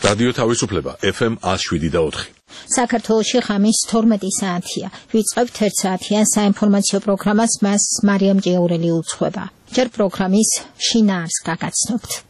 რადიო თავისუფლება FM 107.4. საქართველოში ხამის 12 საათია. ვიწყებთ 1 საათიან საინფორმაციო პროგრამას, მას მარიამ ჭიაურელი უძღვება. ჯერ პროგრამის შინაარს გაგაცნობთ.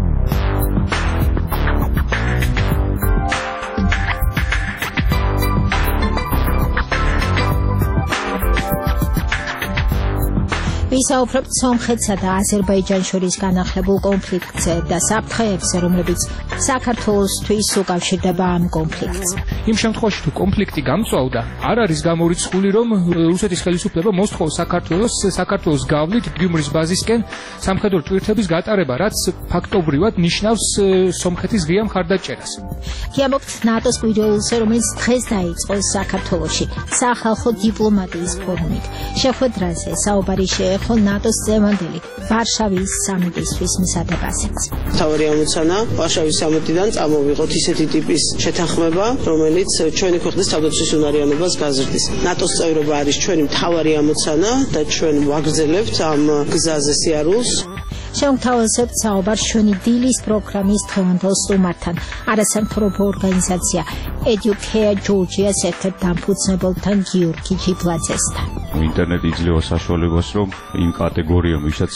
ვისაუბრებთ სომხეთსა და აზერბაიჯანს შორის განახლებულ კონფლიქტზე და საფრთხეებზე, რომლებიც საქართველოსთვის უკავშირდება ამ კონფლიქტს. იმ შემთხვევაში, თუ კონფლიქტი გამწვავდა, არ არის გამორიცხული, რომ რუსეთის ხელისუფლება მოსთხოვს საქართველოს გავლით დიუმრის ბაზისკენ სამხედრო ტვირთების გატარება, რაც ფაქტობრივად ნიშნავს სომხეთის ღია მხარდაჭერას. გიამბობთ ნატოს კვირეულზე, რომელიც დღეს დაიწყო საქართველოში სახალხო დიპლომატიის ფორუმით. შეხვედრაზე საუბარი შეეხო ნატოს ზემოდელი ვარშავის სამიტისთვის მზადებასაც. მთავარი ამოცანა ვარშავის სამიტიდან წამოვიღოთ ისეთი ტიპის შეთანხმება, რომელიც ჩვენი ქვეყნის თავდაცვის უნარიანობას გაზრდის. ნატოს წევრობა არის ჩვენი მთავარი ამოცანა და ჩვენ ვაგრძელებთ ამ გზაზე სიარულს. შევთავაზებთ საუბარს ჩვენი დილის პროგრამის დღევანდელ სტუმართან, არასამთავრობო ორგანიზაცია Educare Georgia's ერთ-ერთ დამფუძნებელთან გიორგი ჯიბლაძესთან. ინტერნეტი იძლევა საშუალებას, რომ იმ კატეგორიამ, ვისაც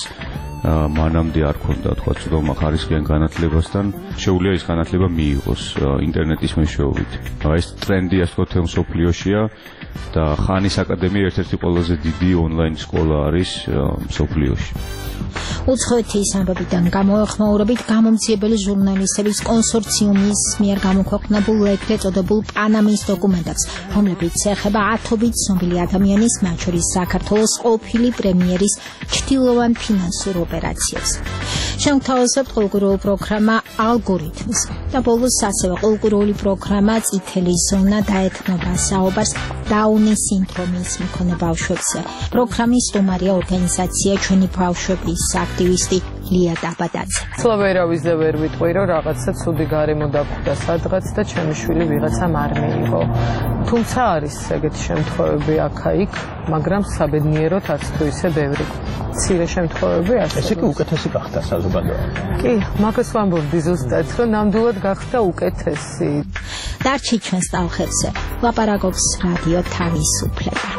მანამდე არ ქონდა ცუდმა ხარისხიან განათლებასთან, შეუძლია ის განათლება მიიღოს ინტერნეტის მეშვეობით. ეს ტრენდი, ასე ვთქვათ, მსოფლიოშია და ხანის აკადემია ერთ-ერთი ყველაზე დიდი ონლაინ სკოლა არის მსოფლიოში. უცხოეთის ამბებიდან გამოეხმაურებით გამომძიებელი ჟურნალისტების კონსორციუმის მიერ გამოქვეყნებულ ლეგლ ეწოდებულ პანამის დოკუმენტებს, რომლებიც ეხება ათობით ცნობილი ადამიანის, მათ შორის საქართველოს ყოფილი პრემიერის ჩრდილოვან ფინანსურ ოპერაციებს. შევთავაზებთ კულტურულ პროგრამა ალგორითმს და ბოლოს ასევე კულტურული პროგრამა წითელი ზონა დაეთმობა საუბარს დაუნის სინდრომის მქონე ბავშვებზე. პროგრამის სტუმარია ორგანიზაცია ჩვენი ბავშვების აქტივისტი ლია დაბადაძე. სლავერავიზე ვერ ვიტყვი, რომ რაღაცა ცუდი გარემო დაგვდა სადღაც და ჩემი შვილი ვიღაცამ არ მიიღო. თუმცა არის ეგეთი შემთხვევები აქა-იქ, მაგრამ საბედნიეროდ არც თუ ისე ბევრი. მცირე შემთხვევები არსებობს. ესე კი უკეთესი გახდა საზოგადოება. კი, მაგას ვამბობდი ზუსტად, რომ ნამდვილად გახდა უკეთესი. დარჩი ჩვენს ტალღებზე, ლაპარაკობს რადიო თავისუფლება.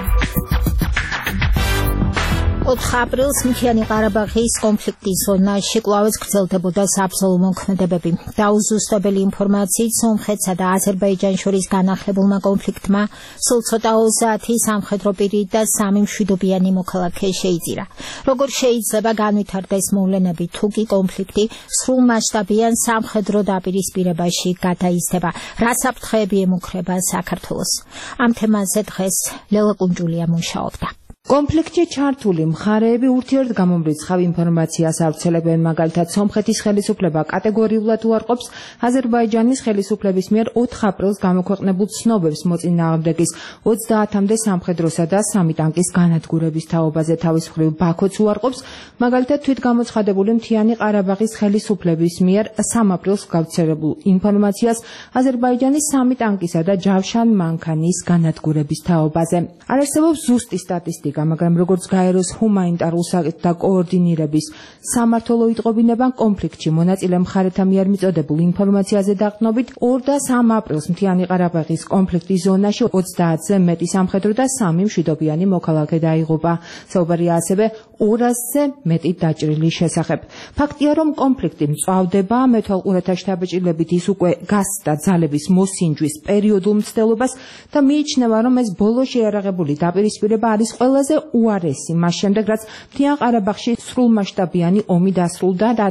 4 აპრილს მთიანი ყარაბაღის კონფლიქტის ზონაში კვლავაც გრძელდებოდა საბრძოლო მოქმედებები. დაუზუსტებელი ინფორმაციით სომხეთსა და აზერბაიჯანს შორის განახლებულმა კონფლიქტმა სულ ცოტა 30 სამხედრო პირი და 3 მშვიდობიანი მოქალაქე შეიძირა. როგორ შეიძლება განვითარდეს მოვლენები, თუ კი კონფლიქტი სრულმასშტაბიან სამხედრო დაპირისპირებაში გადაიზრდება, რა საფრთხეები ემუქრება საქართველოს? ამ თემაზე დღეს ლელა კუნჯულია მუშაობდა. კონფლიქტში ჩართული მხარეები ურთიერთგამომრიცხავ ინფორმაციას ავრცელებენ, მაგალითად სომხეთის ხელისუფლება კატეგორიულად უარყოფს აზერბაიჯანის ხელისუფლების მიერ 4 აპრილს გამოქვეყნებულ ცნობებს მოწინააღმდეგის 30-მდე სამხედროსა და 3 ტანკის განადგურების თაობაზე. თავის მხრივ ბაქოც უარყოფს, მაგალითად თვითგამოცხადებული მთიანი ყარაბაღის ხელისუფლების მიერ 3 აპრილს გავრცელებულ ინფორმაციას აზერბაიჯანის 3 ტანკისა და ჯავშან მანქანის განადგურების თაობაზე. არ არსებობს ზუსტი სტატისტიკა, მაგრამ როგორც გაეროს ჰუმანიტარულ საკითხთა კოორდინირების სამმართველო იტყობინებან, კონფლიქტში მონაწილე მხარეთა მიერ მიწოდებულ ინფორმაციაზე დაყრდნობით 2 და 3 აპრილს მთიანი ყარაბაღის კონფლიქტის ზონაში 30-ზე მეტი სამხედრო და 3 მშვიდობიანი მოქალაქე დაიღუპა. საუბარია ასევე 200-ზე მეტი დაჭრილის შესახებ. ფაქტია, რომ კონფლიქტი მწვავდება მეთვალყურეთა შთაბეჭდილებით ის უკვე გასცდა ძალების მოსინჯვის პერიოდულ მცდელობას და მიიჩნევა, რომ ეს ბოლო შეიარაღებული დაპირისპირება არის ყველაზე უარესი მას შემდეგ, რაც მთიან ყარაბაღში სრულმასშტაბიანი ომი დასრულდა და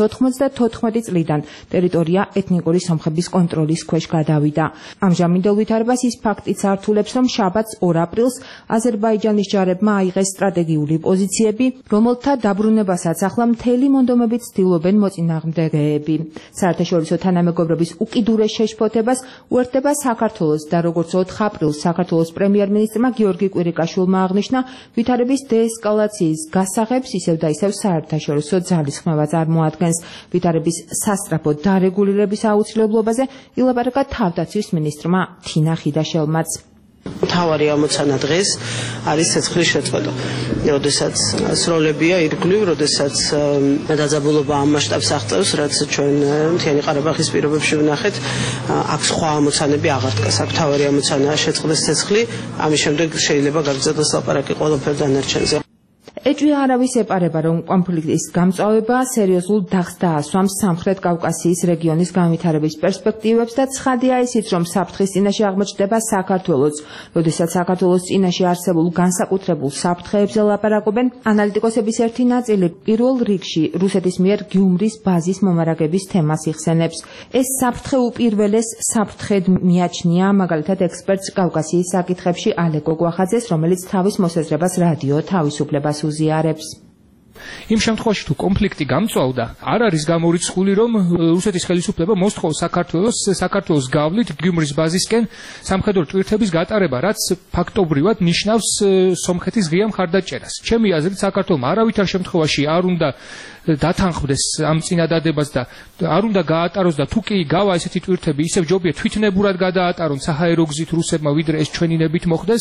1994 წლიდან ტერიტორია ეთნიკური სომხების კონტროლის ქვეშ გადავიდა. ამჟამინდელ ვითარებას ის ფაქტიც ართულებს, რომ შაბათს 2 აპრილს აზერბაიჯანის ჯარებმა აიღეს სტრატეგიული პოზიციები, რომელთა დაბრუნებასაც ახლა მთელი მონდომებით ცდილობენ მოწინააღმდეგეები. საერთაშორისო თანამეგობრობის უკიდურეს შეშფოთებას უერთდება საქართველოს და როგორც 4 აპრილს საქართველოს პრემიერ-მინისტრმა გიორგი კვირიკაშვილმა აღნიშნა, ვითარების დეესკალაციის გასაღებს ისევ და ისევ საერთაშორისო ძალისხმევა წარმოადგენს. ვითარების სასწრაფო დარეგულირების აუცილებლობაზე ილაპარაკა თავდაცვის მინისტრმა თინა ხიდაშელმაც. თავარი ამოცანა დღეს არის ცეცხლის შეწყვეტა. როდესაც სროლებია ირგვლივ, როდესაც დაძაბულობა ამ მასშტაბს აღწევს, რაც ჩვენ მთიანი ყარაბაღის პირობებში ვნახეთ, აქ სხვა ამოცანები აღარ დგას. აქ თავარი ამოცანაა შეწყდეს ცეცხლი, ამის შემდეგ შეიძლება გაგრძელდეს ლაპარაკი ყველაფერ დანარჩენზე. ეჭვი არავის ეპარება, რომ კონფლიქტის გამწვავება სერიოზულ დახს დაასვამს სამხრეთ კავკასიის რეგიონის განვითარების პერსპექტივებს და ცხადია ისიც, რომ საფრთხის წინაშე აღმოჩნდება საქართველოც. როდესაც საქართველოს წინაშე არსებულ განსაკუთრებულ საფრთხეებზე ლაპარაკობენ, ანალიტიკოსების ერთი ნაწილი პირველ რიგში რუსეთის მიერ გიუმრის ბაზის მომარაგების თემას იხსენებს. ეს საფრთხე უპირველეს საფრთხედ მიაჩნია მაგალითად ექსპერტს კავკასიის საკითხებში ალეკო გვახაძეს, რომელიც თავის მოსაზრებას რადიო თავისუფლებას უზიარებს. იმ შემთხვევაში თუ კონფლიქტი გამწვავდა, არ არის გამორიცხული, რომ რუსეთის ხელისუფლება მოსთხოვს საქართველოს გავლით გიუმრის ბაზისკენ სამხედრო ტვირთების გატარება, რაც ფაქტობრივად ნიშნავს სომხეთის ღია მხარდაჭერას. ჩემი აზრით, საქართველოს არავითარ შემთხვევაში არ უნდა დათანხმდეს ამ წინადადებას და არ უნდა გაატაროს და თუ კი გავა ესეთი ტვირთები, ისევ ჯობია თვითნებურად გადაატარონ საჰაერო გზით რუსებმა, ვიდრე ეს ჩვენინებით მოხდეს.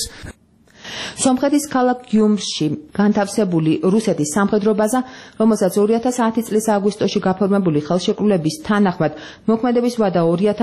სომხეთის ქალაქ გიუმრში განთავსებული რუსეთის სამხედრო ბაზა, რომელსაც 2010 წლის აგვისტოში გაფორმებული ხელშეკრულების თანახმად მოქმედების ვადა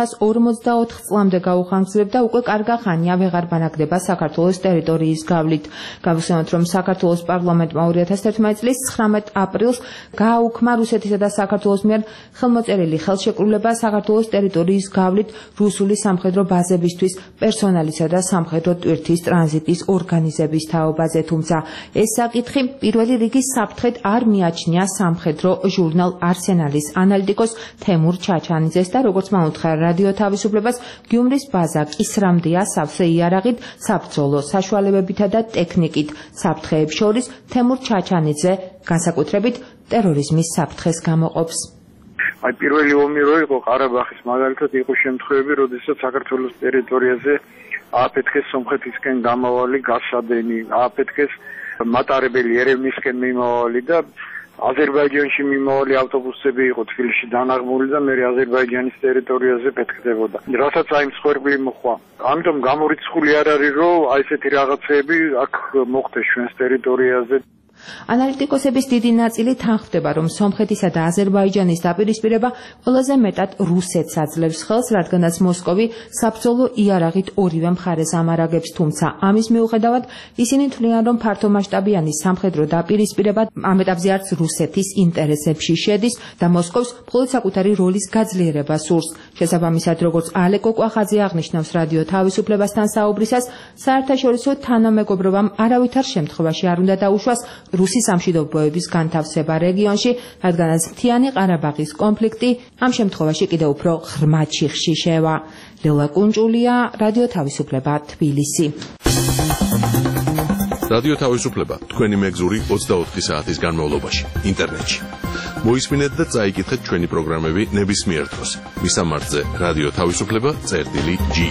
2044 წლამდე გაუხანგრძლივდა, უკვე კარგა ხანია ვეღარ ბანაკდება საქართველოს ტერიტორიის გავლით. გავხსენოთ, რომ საქართველოს პარლამენტმა 2011 წლის 19 აპრილს გააუქმა რუსეთისა და საქართველოს მიერ ხელმოწერილი ხელშეკრულება საქართველოს ტერიტორიის გავლით რუსული სამხედრო ბაზებისთვის პერსონალისა და სამხედრო ტვირთის ტრანზიტის ორგანიზების თაობაზე, თუმცა ეს საკითხი პირველი რიგის საფრთხედ არ მიაჩნია სამხედრო ჟურნალ არსენალის ანალიტიკოს თემურ ჩაჩანიძეს და როგორც მოუთხა რადიო თავისუფლებას, გიუმრის ბაზა კისრამდეა სავსე იარაღით, საბრძოლო საშუალებებითა და ტექნიკით. საფრთხეებს შორის თემურ ჩაჩანიძე განსაკუთრებით ტერორიზმის საფრთხეს გამოყოფს. აი პირველი ომი რო იყო ყარაბაღის, მაგალითად იყო შემთხვევები, როდესაც საქართველოს ტერიტორიაზე ააფეთქეს სომხეთისკენ გამავალი გასადენი, ააფეთქეს მატარებელი ერევნისკენ მიმავალი და აზერბაიჯანში მიმავალი ავტობუსები იყო თბილისში დანაღმული და მე აზერბაიჯანის ტერიტორიაზე ფეთქდებოდა. რასაც აი მსხვერპლი მოხდა. ამიტომ გამორიცხული არ არის, რომ აი ესეთი რაღაცები აქ მოხდეს ჩვენს ტერიტორიაზე. ანალიტიკოსების დიდი ნაწილი თანხმდება, რომ სომხეთისა და აზერბაიჯანის დაპირისპირება ყველაზე მეტად რუსეთს აძლევს ხელს, რადგანაც მოსკოვი საბრძოლო იარაღით ორივე მხარეს ამარაგებს, თუმცა ამის მიუხედავად ისინი თვლიან, რომ ფართომასშტაბიანი სამხედრო დაპირისპირება ამ ეტაპზე არც რუსეთის ინტერესებში შედის და მოსკოვს მხოლოდ საკუთარი როლის გაძლიერება სურს. შესაბამისად, როგორც ალეკო კვახაძე აღნიშნავს რადიო თავისუფლებასთან საუბრისას, საერთაშორისო თანამეგობრობამ არავითარ შემთხვევაში არ უნდა დაუშვას რუსი სამშვიდობოების განთავსება რეგიონში, რადგანაც მთიანი ყარაბაღის კონფლიქტი ამ შემთხვევაში კიდევ უფრო ღრმა ჩიხში შევა. ლელა კუნჭულია, რადიო თავისუფლება, თბილისი. რადიო თავისუფლება, თქვენი მეგზური 24 საათის განმავლობაში, ინტერნეტში. მოისმინეთ და წაიკითხეთ ჩვენი პროგრამები ნებისმიერ დროს. მისამართზე რადიო თავისუფლება.ge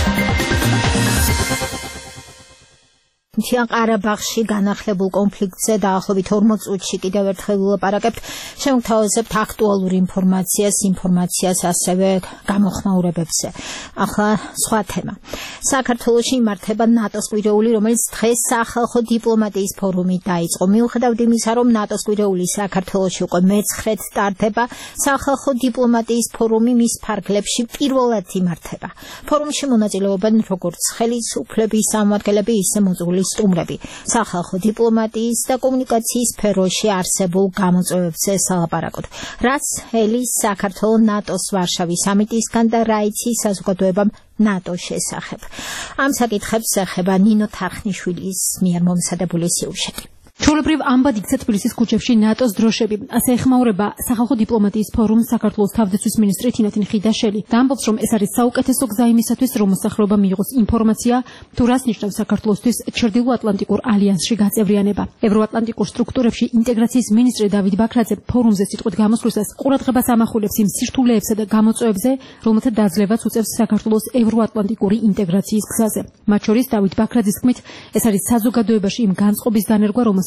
მთიან ყარაბაღში განახლებულ კონფლიქტზე დაახლოებით 40 წუთში კიდევ ერთხელ ვილაპარაკებთ. შევთავაზებთ აქტუალურ ინფორმაციას ასევე გამოხმაურებებზე. ახლა სხვა თემა. საქართველოში იმართება ნატოს კვირეული, რომელიც დღეს სახალხო დიპლომატიის ფორუმი დაიწყო. მიუხედავად იმისა, რომ ნატოს კვირეული საქართველოში უკვე მე-9-ით სტარტდება, სახალხო დიპლომატიის ფორუმი მის ფარგლებში პირველად იმართება. ფორუმში მონაწილეობენ როგორც ხელისუფლების წარმომადგენლები, ისე მოწვეული სტუმრები. სახალხო დიპლომატიის და კომუნიკაციის სფეროში არსებულ გამოწვევებზე სალაპარაკოთ. რაც ელის საქართველოს ნატოს ვარშავის სამიტისგან და რა იცის საზოგადოებამ ნატოს შესახებ. ამ საკითხებს ეხება ნინო თარხნიშვილის მიერ მომზადებული სიუჟეტი. ჩვეულებრივ ამბად იქცა თბილისის ქუჩებში ნატოს დროშები. ასე ეხმაურება სახალხო დიპლომატიის ფორუმს საქართველოს თავდაცვის მინისტრი თინათინ ხიდაშელი და ამბობს, რომ ეს არის საუკეთესო გზა იმისათვის, რომ მოსახლეობა მიიღოს ინფორმაცია, თუ რას ნიშნავს საქართველოსთვის ჩრდილოატლანტიკურ ალიანსში გაწევრიანება. ევროატლანტიკურ სტრუქტურებში ინტეგრაციის მინისტრი დავით ბაქრაძე ფორუმზე სიტყვით გამოსვლისას ყურადღებას ამახვილებს იმ სირთულეებსა და გამოწვევებზე, რომელთა დაძლევაც უწევს საქართველოს ევროატლანტიკური ინტეგრაციის გზაზე. მათ შორის დავით ბაქრაძის თქმით, ეს არის საზოგადოებაში იმ განწყობის დანერგვა, რომელსაც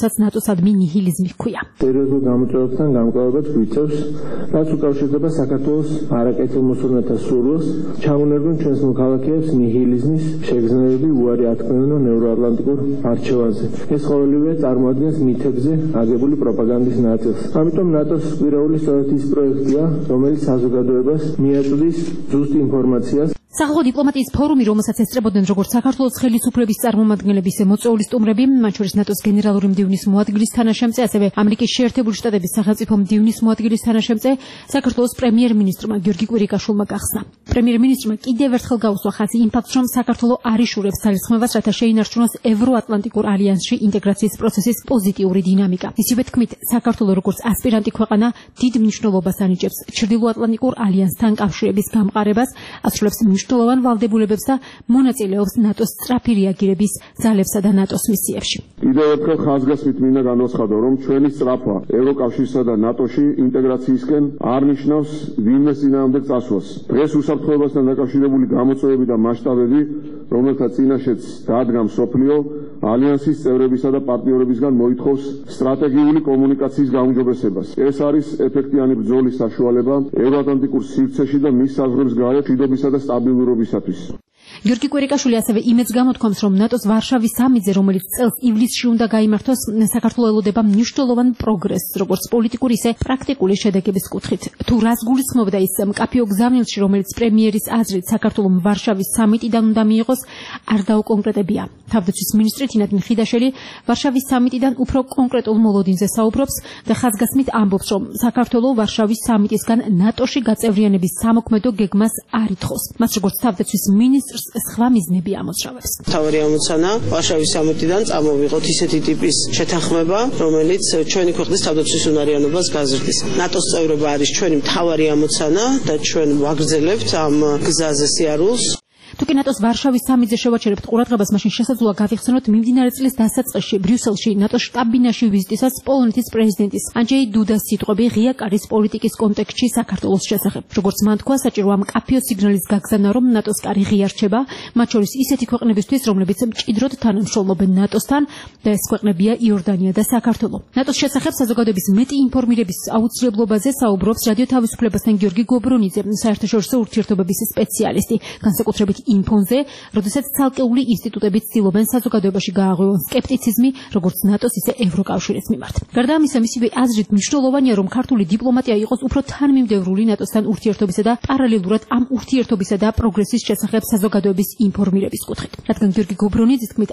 რომელსაც ნატოსადმი ნიჰილიზმი ჰქვია. სერიოზულ გამოწვევებთან გამკლავებაც გვიწევს, რაც უკავშირდება საქართველოს არაკეთილმოსურნეთა სურვილს, ჩაუნერგონ ჩვენს მოქალაქეებს ნიჰილიზმის შეგრძნებები უარი ათქმევინო ევროატლანტიკურ არჩევანზე. ეს ყოველივე წარმოადგენს მითებზე აგებული პროპაგანდის ნაწილს. ამიტომ ნატოს გვირეული სწორედ ის პროექტია, რომელიც საზოგადოებას მიაწვდის ზუსტ ინფორმაციას. სახალხო დიპლომატიის ფორუმი, რომელსაც ესწრებოდნენ როგორც საქართველოს ხელისუფლების წარმომადგენლები, ისე მოწვეული სტუმრები, მათ შორის ნატოს გენერალური მდივნის მოადგილის თანაშემწე, ასევე ამერიკის შეერთებული შტატების სახელმწიფო მდივნის მოადგილის თანაშემწე, საქართველოს პრემიერ-მინისტრმა გიორგი კვირიკაშვილმა გახსნა. პრემიერ-მინისტრმა კიდევ ერთხელ გაუსვა ხაზი იმ ფაქტს, რომ საქართველო არ იშურებს ძალისხმევას, რათა შეინარჩუნოს ევროატლანტიკურ ალიანსში ინტეგრაციის პროცესის პოზიტიური დინამიკა. მისივე თქმით, საქართველო როგორც ასპირანტი ქვეყანა დიდ მნიშვნელობას ანიჭებს ჩრდილოატლანტიკურ ალიანსთან კავშირების გამყარებას, ასრულებს მნიშვნელოვან ვალდებულებებს და მონაწილეობს ნატოს სწრაფი რეაგირების ძალებსა და ნატოს მისიებში. კიდევ ერთხელ ხაზგასმით მინდა განვაცხადო, რომ ჩვენი სწრაფვა ევროკავშირსა და ნატოში ინტეგრაციისკენ არ ნიშნავს ვინმეს წინააღმდეგ წასვლას. დღეს უსაფრთხოებასთან დაკავშირებული გამოწვევები და მასშტაბები, რომელთა წინაშეც დადგა მსოფლიო, ალიანსის წევრებისა და პარტნიორებისგან მოითხოვს სტრატეგიული კომუნიკაციის გაუმჯობესებას. ეს არის ეფექტიანი ბრძოლის საშუალება ევროატლანტიკურ სივრცეში და მის საზღვრებს გარეთ მშვიდობისა და სტაბილურობისათვის. გიორგი კვირიკაშვილი ასევე იმედს გამოთქვამს, რომ ნატოს ვარშავის სამიტზე, რომელიც წელს ივლისში უნდა გაიმართოს, საქართველო ელოდება მნიშვნელოვან პროგრესს, როგორც პოლიტიკური, ისე პრაქტიკული შედეგების კუთხით. თუ რას გულისხმობდა ის მკაფიო გზავნილში, რომელიც პრემიერის აზრით საქართველომ ვარშავის სამიტიდან უნდა მიიღოს, არ დაუკონკრეტებია. თავდაცვის მინისტრი თინათინ ხიდაშელი ვარშავის სამიტიდან უფრო კონკრეტულ მოლოდინზე საუბრობს და ხაზგასმით ამბობს, რომ საქართველო ვარშავის სამიტისგან ნატოში გაწევრიანების სამოქმედო გეგმას არ ითხოვს. მას როგორც თავდაცვის მინისტრს სხვა მიზნები ამოძრავებს. მთავარი ამოცანა ვარშავის სამიტიდან წამოვიღოთ ისეთი ტიპის შეთანხმება, რომელიც ჩვენი ქვეყნის თავდაცვის უნარიანობას გაზრდის. ნატოს წევრობა არის ჩვენი მთავარი ამოცანა და ჩვენ ვაგრძელებთ ამ გზაზე სიარულს. თუკი ნატოს ვარშავის სამიტზე შევაჩერებთ ყურადღებას, მაშინ შესაძლოა გავიხსენოთ მიმდინარე წლის დასაწყისში ბრიუსელში ნატოს შტაბ-ბინაში ვიზიტისას პოლონეთის პრეზიდენტის ანჯეი დუდას სიტყვები ღია კარის პოლიტიკის კონტექსტში საქართველოს შესახებ. როგორც მან თქვა, საჭიროა მკაფიო სიგნალის გაგზავნა, რომ ნატოს კარი ღია რჩება, მათ შორის ისეთი ქვეყნებისთვის, რომლებიც მჭიდროდ თანამშრომლობენ ნატოსთან და ეს ქვეყნებია იორდანია და საქართველო. ნატოს შესახებ საზოგადოების მეტი ინფორმირების აუცილებლობაზე საუბრობს რადიო თავისუფლებასთან გიორგი გობრონიძე, საერთაშორისო ურთიერთობების სპეციალისტი, განსაკუთრებით ინფონზე, როდესაც ცალკეული ინსტიტუტები ცდილობენ საზოგადოებაში გააღვევონ სკეპტიციზმი, როგორც ნატოს, ისე ევროკავშირის მიმართ. გარდა ამისა, მისივე აზრით მნიშვნელოვანია, რომ ქართული დიპლომატია იყოს უფრო თანმიმდევრული ნატოსთან ურთიერთობისა და პარალელურად ამ ურთიერთობისა და პროგრესის შესახებ საზოგადოების ინფორმირების კუთხით. რადგან გიორგი გობრონიძის თქმით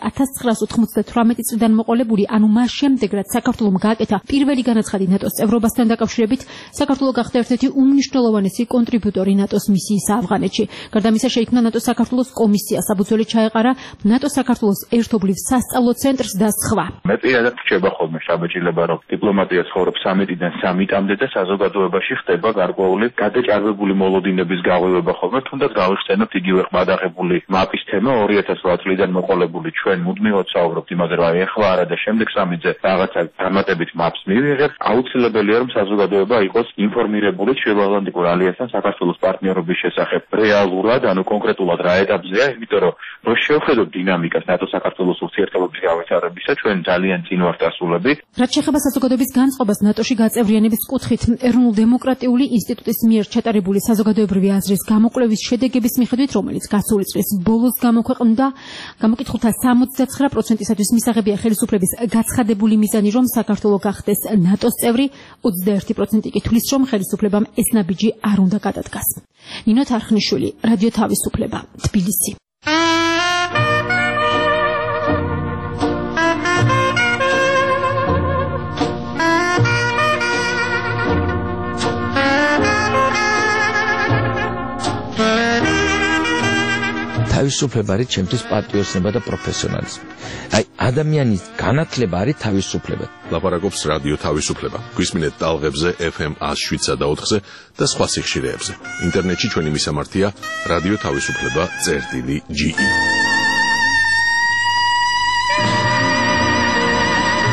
1998 წლიდან მოყოლებული, ანუ მას შემდეგ, რაც საქართველომ გააკეთა პირველი განაცხადი ნატოს წევრობასთან დაკავშირებით, საქართველო გახდა ერთ-ერთი უმნიშვნელოვანესი კონტრიბუტორი ნატოს მისიის ავღანეთში. გარდა ამისა, შეიქმნა ნატოს საქართველოს კომისია, საბუძველი ჩაეყარა ნატოს საქართველოს ერთობლივ სასწავლო ცენტრს და სხვა. მეტიადად რჩება ხოლმე შაბეჭდილება, რომ დიპლომატია ცხოვრობს სამიტიდან სამიტამდე და საზოგადოებაში ხდება გარკვეული გადაჭარბებული მოლოდინების გაღვივება ხოლმე, თუნდაც გავიხსენოთ იგივე ყმადაღებული მაპის თემა 2008 წლიდან მოყოლებული. ჩვენ მუდმივად საუბრობთ იმაზე, რომ ეხლა არა და შემდეგ სამიტზე რაღაცა დამატებით მაპს მივიღებთ. აუცილებელია, რომ საზოგადოება იყოს ინფორმირებული ჩრდილოატლანტიკურ ალიანსთან საქართველოს პარტნიორობის შესახებ რეალურად, ანუ კონკრეტულად რა ეტაპზეა, იმიტომ რომ შევხედოთ დინამიკას ნატო-საქართველოს ურთიერთობების განვითარებისა, ჩვენ ძალიან წინ ვართ ასულებით. რაც შეეხება საზოგადოების განწყობას ნატოში გაწევრიანების კუთხით, ეროვნულ-დემოკრატიული ინსტიტუტის მიერ ჩატარებული საზოგადოებრივი აზრის გამოკვლევის შედეგების მიხედვით, რომელიც გასული წლის ბოლოს გამოქვეყნდა, გამოკითხულთა 79%-ისთვის მისაღებია ხელისუფლების გაცხადებული მიზანი, რომ საქართველო გახდეს ნატოს წევრი, 21% კი თვლის, რომ ხელისუფლებამ ეს ნაბიჯი არ უნდა გადადგას. ნინო თარხნიშვილი, რადიო თავისუფლება, თბილისი. თავისუფლება არის ჩემთვის პატრიოტიზმი და პროფესიონალიზმი. აი, ადამიანის განათლება არის თავისუფლება. ლაპარაკობს რადიო თავისუფლება. გვისმინეთ ტალღებზე FM 107 და 4-ზე და სხვა სიხშირეებზე. ინტერნეტში ჩვენი მისამართია რადიო თავისუფლება.ge.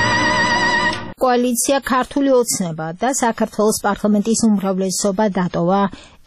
კოალიცია ქართული ოცნება და საქართველოს პარლამენტის უმრავლესობა დატოვა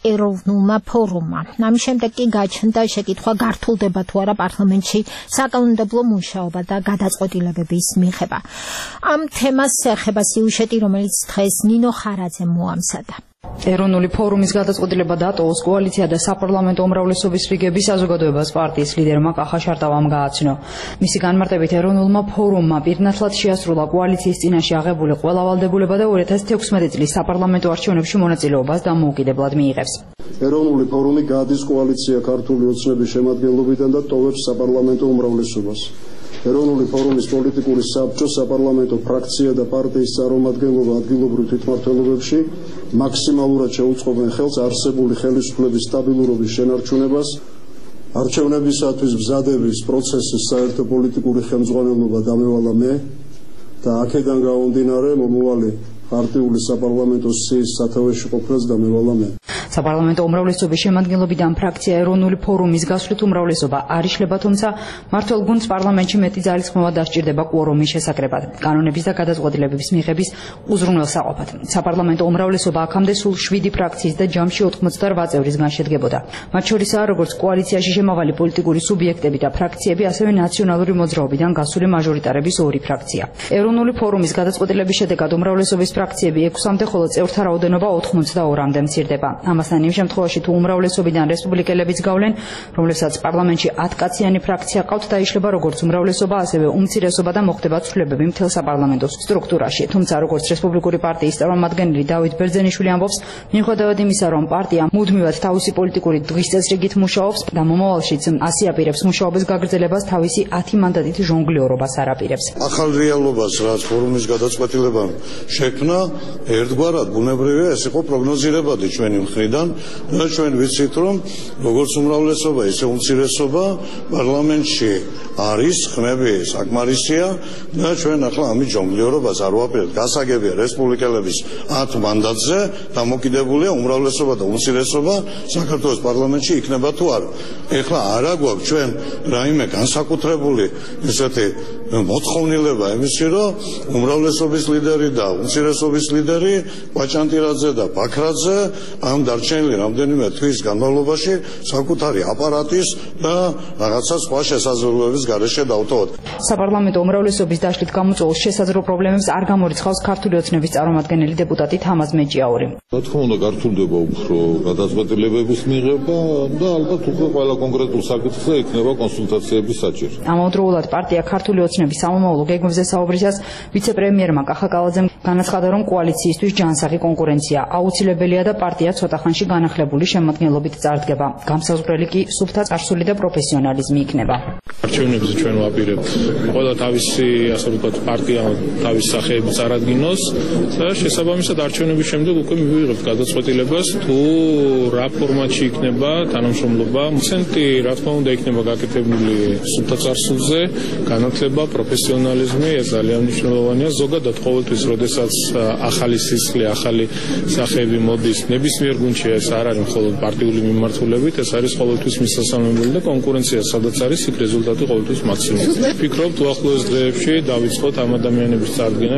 ეროვნულმა ფორუმმა. ამის შემდეგ კი გაჩნდა შეკითხვა გართულდება თუ არა პარლამენტში საკანონმდებლო მუშაობა და გადაწყვეტილებების მიღება. ამ თემას ეხება სიუჟეტი, რომელიც დღეს ნინო ხარაძემ მოამზადა. ეროვნული ფორუმის გადაწყვეტილება დატოვოს კოალიცია და საპარლამენტო უმრავლესობის რიგების საზოგადოებას პარტიის ლიდერმა კახა შარტავამ გააცნო. მისი განმარტებით ეროვნულმა ფორუმმა პირნათლად შეასრულა კოალიციის წინაშე აღებული ყველა ვალდებულება და 2016 წლის საპარლამენტო არჩევნებში მონაწილეობას დამოუკიდებლად მიიღებს. ეროვნული ფორუმი გადის კოალიცია ქართული ოცნების შემადგენლობიდან და ტოვებს საპარლამენტო უმრავლესობას. ეროვნული ფორუმის პოლიტიკური საბჭო, საპარლამენტო ფრაქცია და პარტიის წარმომადგენლობა ადგილობრივ თვითმმართველობებში მაქსიმალურად შეუწყობენ ხელს არსებული ხელისუფლების სტაბილურობის შენარჩუნებას, არჩევნებისათვის მზადების პროცესის საერთო პოლიტიკური ხელმძღვანელობა დამევალა მე და აქედან გამომდინარე მომავალი პარტიული საპარლამენტო სიის სათავეში ყოფნას დამევალა მე. საპარლამენტო უმრავლესობის შემადგენლობიდან ფრაქცია ეროვნული ფორუმის გასვლით უმრავლესობა არ იშლება, თუმცა მმართველ გუნდს პარლამენტში მეტი ძალისხმევა დასჭირდება კვორუმის შესაკრებად, კანონების და გადაწყვეტილებების მიღების უზრუნველსაყოფად. საპარლამენტო უმრავლესობა აქამდე სულ 7 ფრაქციის და ჯამში 88 წევრისგან შედგებოდა. მათ შორისაა როგორც კოალიციაში შემავალი პოლიტიკური სუბიექტები და ფრაქციები, ასევე ნაციონალური მოძრაობიდან გასული მაჟორიტარების 2 ფრაქცია. ეროვნული ფორუმის გადაწყვეტილების შედეგად უმრავლესობის ფრაქციები 6-მდე, ხოლო წევრთა რაოდენობა 82-მდე მცირდება. ამასთან იმ შემთხვევაში თუ უმრავლესობიდან რესპუბლიკელებიც გავლენ, რომლებსაც პარლამენტში 10 კაციანი ფრაქცია ყავთ, დაიშლება როგორც უმრავლესობა, ასევე უმცირესობა და მოხდება ცვლილებები მთელ საპარლამენტო სტრუქტურაში. თუმცა როგორც რესპუბლიკური პარტიის წარმომადგენელი დავით ბერძენიშვილი ამბობს, მიუხედავად იმისა, რომ პარტია მუდმივად თავისი პოლიტიკური დღის წესრიგით მუშაობს და მომავალშიც ასიაპირებს მუშაობის გაგრძელებას, თავისი 10 მანდატით ჟონგლიორობას არ აპირებს. ახალ რეალობას, რაც ფორუმის გადაწყვეტილებამ შექმნა, ერთგვარად ბუნებრივია ეს იყო პროგნოზირებადი ჩვენი მხრიდან და ჩვენ ვიცით, რომ როგორც უმრავლესობა, ისე უმცირესობა პარლამენტში არის, ხმები საკმარისია და ჩვენ ახლა ამით ჟონგლიორობას არ ვაპირებთ. გასაგებია რესპუბლიკელების 10 მანდატზე დამოკიდებულია უმრავლესობა და უმცირესობა საქართველოს პარლამენტში იქნება თუ არა. ეხლა არა გვაქვს ჩვენ რაიმე განსაკუთრებული ესეთი მოთხოვნილება იმისი, რომ უმრავლესობის ლიდერი და უმცირესობის ლიდერი კვაჭანტირაძე და ბაქრაძე ამ დარჩენილი რამდენიმე თვის განმავლობაში საკუთარი აპარატის და რაღაცა სხვა შესაძლებლობების გარეშე დავტოვოთ. საპარლამენტო უმრავლესობის დაშლით გამოწვეულ შესაძლო პრობლემებს არ გამორიცხავს ქართული ოცნების წარმომადგენელი დეპუტატი თამაზ მეჭიაური. რა თქმა უნდა, გართულდება უფრო გადაწყვეტილებების მიღება და ალბათ უკვე ყველა კონკრეტულ საკითხზე იქნება კონსულტაციების საჭირო. ამავდროულად პარტია ქართული ოცნების სამომავლო გეგმებზე საუბრისას ვიცე-პრემიერმა კახა კალაძემ განაცხადა, რომ კოალიციისთვის ჯანსაღი კონკურენცია აუცილებელია და პარტია ცოტა ხანში განახლებული შემადგენლობით წარდგება. გამსაზღვრელი კი სუფთა წარსული და პროფესიონალიზმი იქნება. არჩევნებზე ჩვენ ვაპირებთ ყველა თავისი, ასე ვთქვათ, პარტია თავის სახეები წარადგინოს და შესაბამისად არჩევნების შემდეგ უკვე მივიღებთ გადაწყვეტილებას, თუ რა ფორმატში იქნება თანამშრომლობა. აქცენტი, რა თქმა უნდა, იქნება გაკეთებული სუფთა წარსულზე, განათლება, პროფესიონალიზმი, ეს ძალიან მნიშვნელოვანია. ზოგადად ყოველთვის, როდესაც ახალი სისხლი, ახალი სახეები მოდის ნებისმიერ გუნდში, ეს არ არის მხოლოდ პარტიული მიმართულებით, ეს არის ყოველთვის მისასალმებელი და კონკურენცია სადაც არის, იქ რეზულტატი ყოველთვის მაქსიმუმია. ვფიქრობთ, უახლოეს დღეებში დავიწყოთ ამ ადამიანების წარდგენა,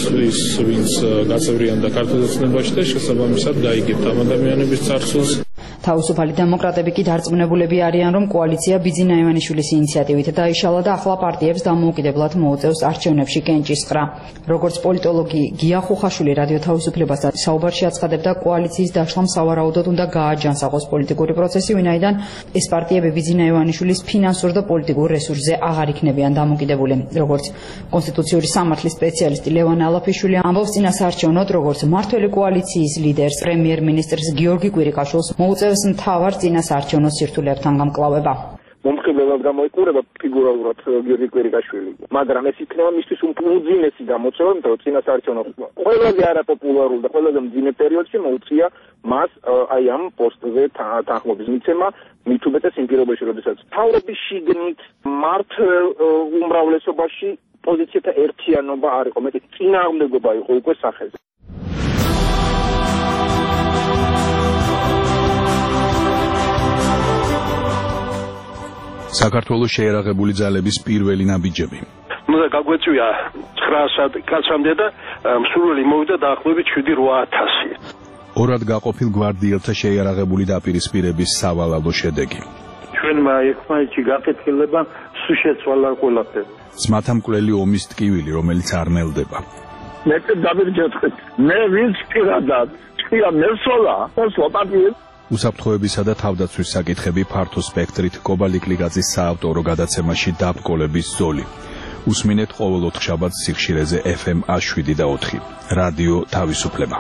ვინც გაწევრიანდა ქართულ ოცნებაში და შესაბამისად გაიგებთ ამ ადამიანების წარსულს. თავისუფალი დემოკრატები კი დარწმუნებულები არიან, რომ კოალიცია ბიძინა ივანიშვილის ინიციატივით დაიშალა და ახლა პარტიებს დამოუკიდებლად მოუწევს არჩევნებში კენჭისყრა. როგორც პოლიტოლოგი გია ხუხაშვილი რადიო თავისუფლებასთან საუბარში აცხადებდა, კოალიციის დაშლამ სავარაუდოდ უნდა გააჯანსაღოს პოლიტიკური პროცესი, ვინაიდან ეს პარტიები ბიძინა ივანიშვილის ფინანსურ და პოლიტიკურ რესურსზე აღარ იქნებიან დამოკიდებული. როგორც კონსტიტუციური სამართლის სპეციალისტი ლევან ალაფიშვილი ამბობს, წინასაარჩევნოდ როგორც მმართველი კოალიციის ლიდერს, პრემიერ-მინისტრს გიორგი კვირიკაშვილს მოუწევს მთავარ წინასაარჩევნო სირთულეებთან გამკლავება. მომხიბლელად გამოიყურება ფიგურალურად გიორგი კვირიკაშვილი, მაგრამ ეს იქნება მისთვის უძინესი გამოწვევა, იმიტომ რომ წინასაარჩევნო ყველაზე არაპოპულარულ და ყველაზე მძიმე პერიოდში მოუწია მას აი ამ პოსტზე თანხმობის მიცემა, მით უმეტეს იმ პირობებში, როდესაც თავრობის შიგნით მმართველ უმრავლესობაში პოზიციათა ერთიანობა არ იყო, მეტი წინააღმდეგობა იყო უკვე სახეზე. საქართველოს შეერაღებული ძალების პირველი ნაბიჯები. უნდა გაგვეწვია 900 კაცამდე და მსურველი მოვიდა დაახლოებით 7-8000. ორად გაყოფილ გვარდიელთა შეიარაღებული დაპირისპირების სავალალო შედეგი. ჩვენმა ერთმანეთში გაკეთილება სულ შეცვალა ყველაფერი. ძმათამკვლელი ომის ტკივილი, რომელიც არ ნელდება. მე დავირჯეთხეთ. მე ვინც პირადად ჭია მესოლა, სლოპატიე. უსაფრთხოებისა და თავდაცვის საკითხები ფართო სპექტრით კობალიკლიგაძის საავტორო გადაცემაში დაბკოლების ზოლი. უსმინეთ ყოველ 4 შაბათს სიხშირეზე FM 7 რადიო თავისუფლება.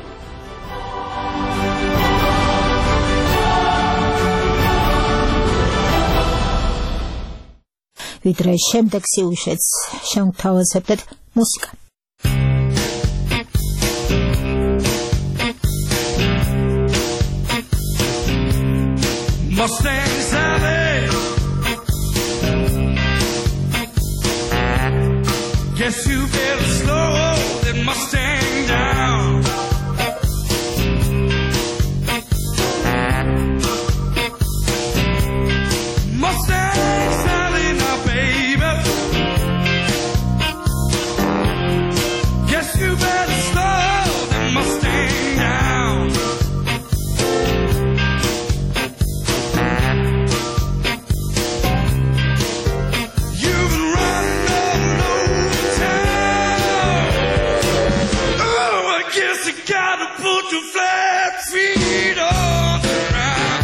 ვიდრე შემდეგ სიუჟეტს შევთავაზებთ მუსიკა. Mustang Sally, guess you better slow that Mustang down. Mustang Sally, now baby, guess you better slow that Mustang down. Gotta put your flat feet on the ground.